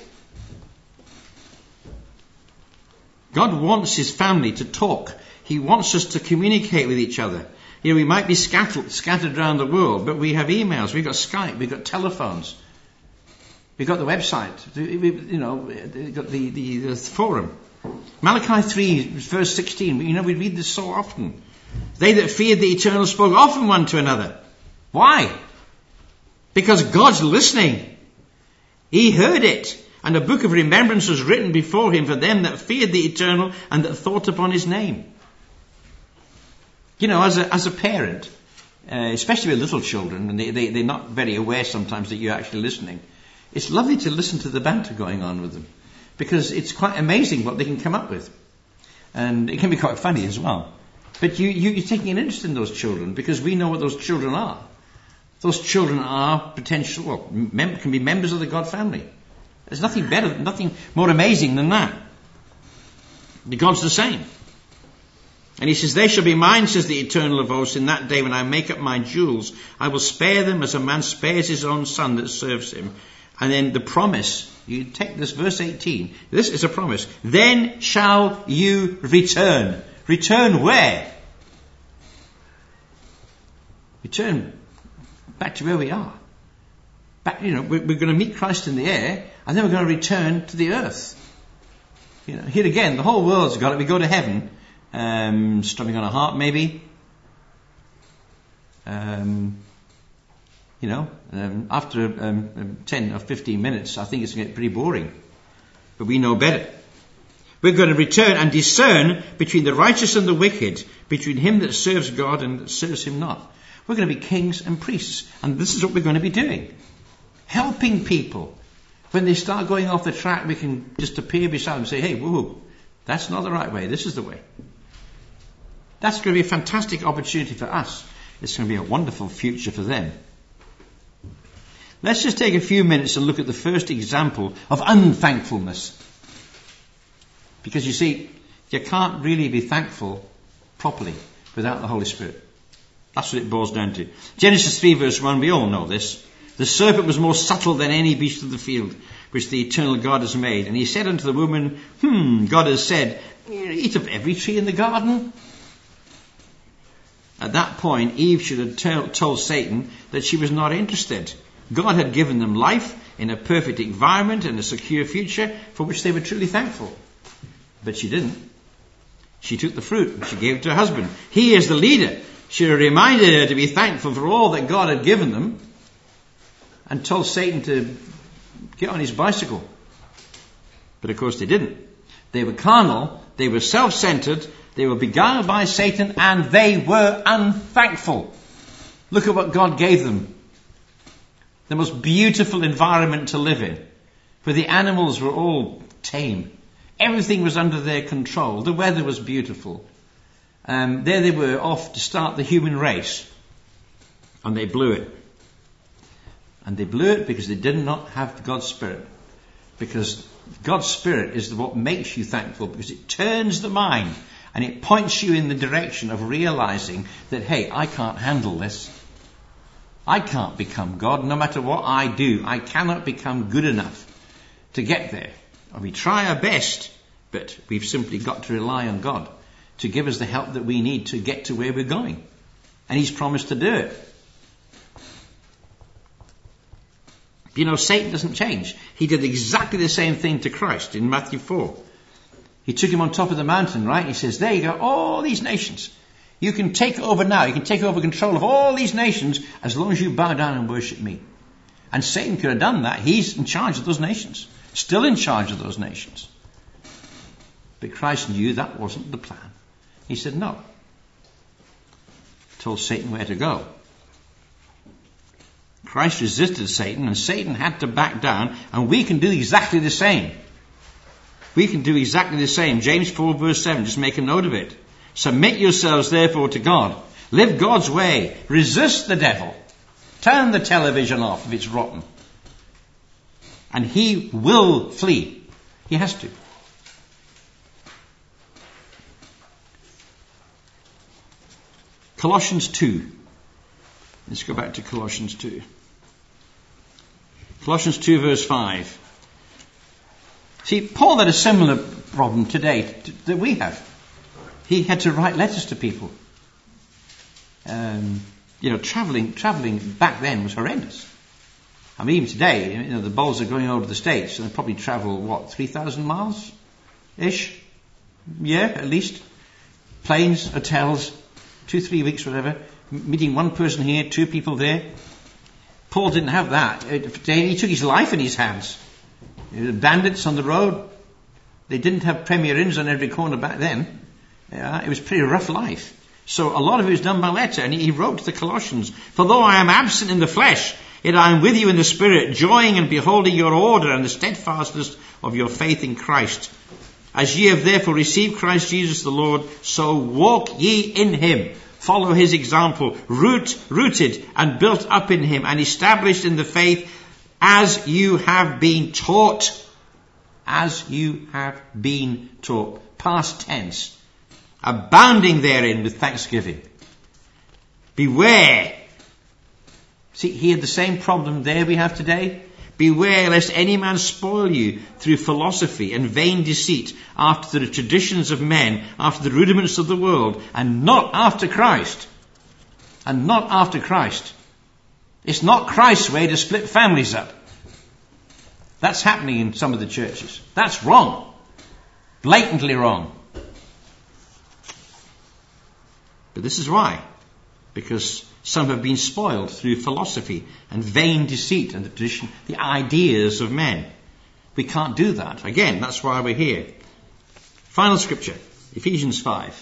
God wants his family to talk. He wants us to communicate with each other. You know, we might be scattered, scattered around the world, but we have emails, we've got Skype, we've got telephones, we've got the website, you know, we've got the, the, the forum. Malachi three, verse sixteen, you know, we read this so often. They that feared the eternal spoke often one to another. Why? Because God's listening. He heard it. And a book of remembrance was written before him for them that feared the eternal and that thought upon his name. You know, as a, as a parent, uh, especially with little children, and they, they, they're not very aware sometimes that you're actually listening, it's lovely to listen to the banter going on with them. Because it's quite amazing what they can come up with. And it can be quite funny as well. But you, you, you're taking an interest in those children because we know what those children are. Those children are potential, well, mem- can be members of the God family. There's nothing better, nothing more amazing than that. The God's the same. And he says, they shall be mine, says the Eternal of hosts, in that day when I make up my jewels. I will spare them as a man spares his own son that serves him. And then the promise, you take this verse eighteen, this is a promise. Then shall you return. Return where? Return back to where we are. Back, you know, we're, we're going to meet Christ in the air, and then we're going to return to the earth. You know, here again, the whole world's got it. We go to heaven, um, strumming on a harp, maybe. Um, you know, um, after um, ten or fifteen minutes, I think it's going to get pretty boring. But we know better. We're going to return and discern between the righteous and the wicked, between him that serves God and that serves him not. We're going to be kings and priests, and this is what we're going to be doing. Helping people. When they start going off the track, we can just appear beside them and say, hey, whoa, that's not the right way, this is the way. That's going to be a fantastic opportunity for us. It's going to be a wonderful future for them. Let's just take a few minutes and look at the first example of unthankfulness. Because you see, you can't really be thankful properly without the Holy Spirit. That's what it boils down to. Genesis three verse one, we all know this. The serpent was more subtle than any beast of the field, which the eternal God has made. And he said unto the woman, hmm, God has said, eat of every tree in the garden. At that point, Eve should have t- told Satan that she was not interested. God had given them life in a perfect environment and a secure future for which they were truly thankful. But she didn't. She took the fruit and she gave it to her husband. He, as the leader, should have reminded her to be thankful for all that God had given them, and told Satan to get on his bicycle. But of course they didn't. They were carnal, they were self-centered, they were beguiled by Satan, and they were unthankful. Look at what God gave them. The most beautiful environment to live in, where the animals were all tame. Everything was under their control. The weather was beautiful. Um, there they were, off to start the human race. And they blew it. And they blew it because they did not have God's Spirit. Because God's Spirit is what makes you thankful, because it turns the mind and it points you in the direction of realizing that, hey, I can't handle this. I can't become God. No matter what I do, I cannot become good enough to get there. We try our best, but we've simply got to rely on God to give us the help that we need to get to where we're going. And He's promised to do it. You know, Satan doesn't change. He did exactly the same thing to Christ in Matthew four. He took him on top of the mountain, right? He says, there you go, all these nations. You can take over now. You can take over control of all these nations as long as you bow down and worship me. And Satan could have done that. He's in charge of those nations. Still in charge of those nations. But Christ knew that wasn't the plan. He said no. Told Satan where to go. Christ resisted Satan, and Satan had to back down, and we can do exactly the same. We can do exactly the same. James four verse seven, just make a note of it. Submit yourselves therefore to God. Live God's way. Resist the devil. Turn the television off if it's rotten. And he will flee. He has to. Colossians two. Let's go back to Colossians two. Colossians two verse five. See, Paul had a similar problem today that we have. He had to write letters to people. Um, you know, traveling, traveling back then was horrendous. I mean, even today, you know, the Bulls are going over to the States, and they probably travel, what, three thousand miles? Ish? Yeah, at least. Planes, hotels, two, three weeks, whatever. Meeting one person here, two people there. Paul didn't have that. He took his life in his hands. Bandits on the road. They didn't have Premier Inns on every corner back then. Yeah, it was a pretty rough life. So a lot of it was done by letter, and he wrote to the Colossians, for though I am absent in the flesh, yet I am with you in the spirit, joying and beholding your order and the steadfastness of your faith in Christ. As ye have therefore received Christ Jesus the Lord, so walk ye in him. Follow his example, root, rooted and built up in him, and established in the faith as you have been taught. As you have been taught. Past tense. abounding therein with thanksgiving. Beware. See, he had the same problem there we have today. Beware lest any man spoil you through philosophy and vain deceit, after the traditions of men, after the rudiments of the world, and not after Christ. And not after Christ. It's not Christ's way to split families up. That's happening in some of the churches. That's wrong. Blatantly wrong. But this is why. Because some have been spoiled through philosophy and vain deceit and the tradition, the ideas of men. We can't do that. Again, that's why we're here. Final scripture, Ephesians five.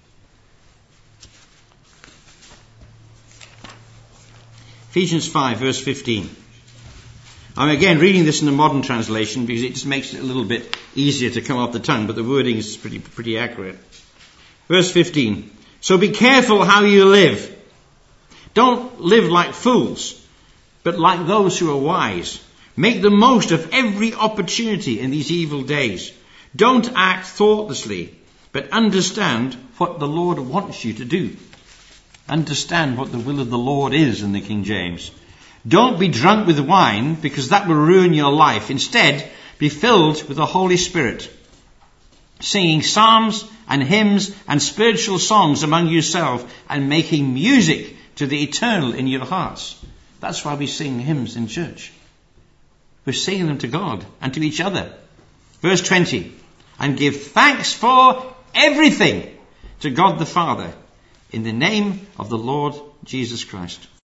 Ephesians five, verse fifteen. I'm again reading this in the modern translation because it just makes it a little bit easier to come off the tongue, but the wording is pretty, pretty accurate. Verse fifteen. So be careful how you live. Don't live like fools, but like those who are wise. Make the most of every opportunity in these evil days. Don't act thoughtlessly, but understand what the Lord wants you to do. Understand what the will of the Lord is in the King James. Don't be drunk with wine, because that will ruin your life. Instead, be filled with the Holy Spirit, singing psalms and hymns and spiritual songs among yourselves, and making music to the eternal in your hearts. That's why we sing hymns in church. We're singing them to God and to each other. Verse twenty. And give thanks for everything to God the Father in the name of the Lord Jesus Christ.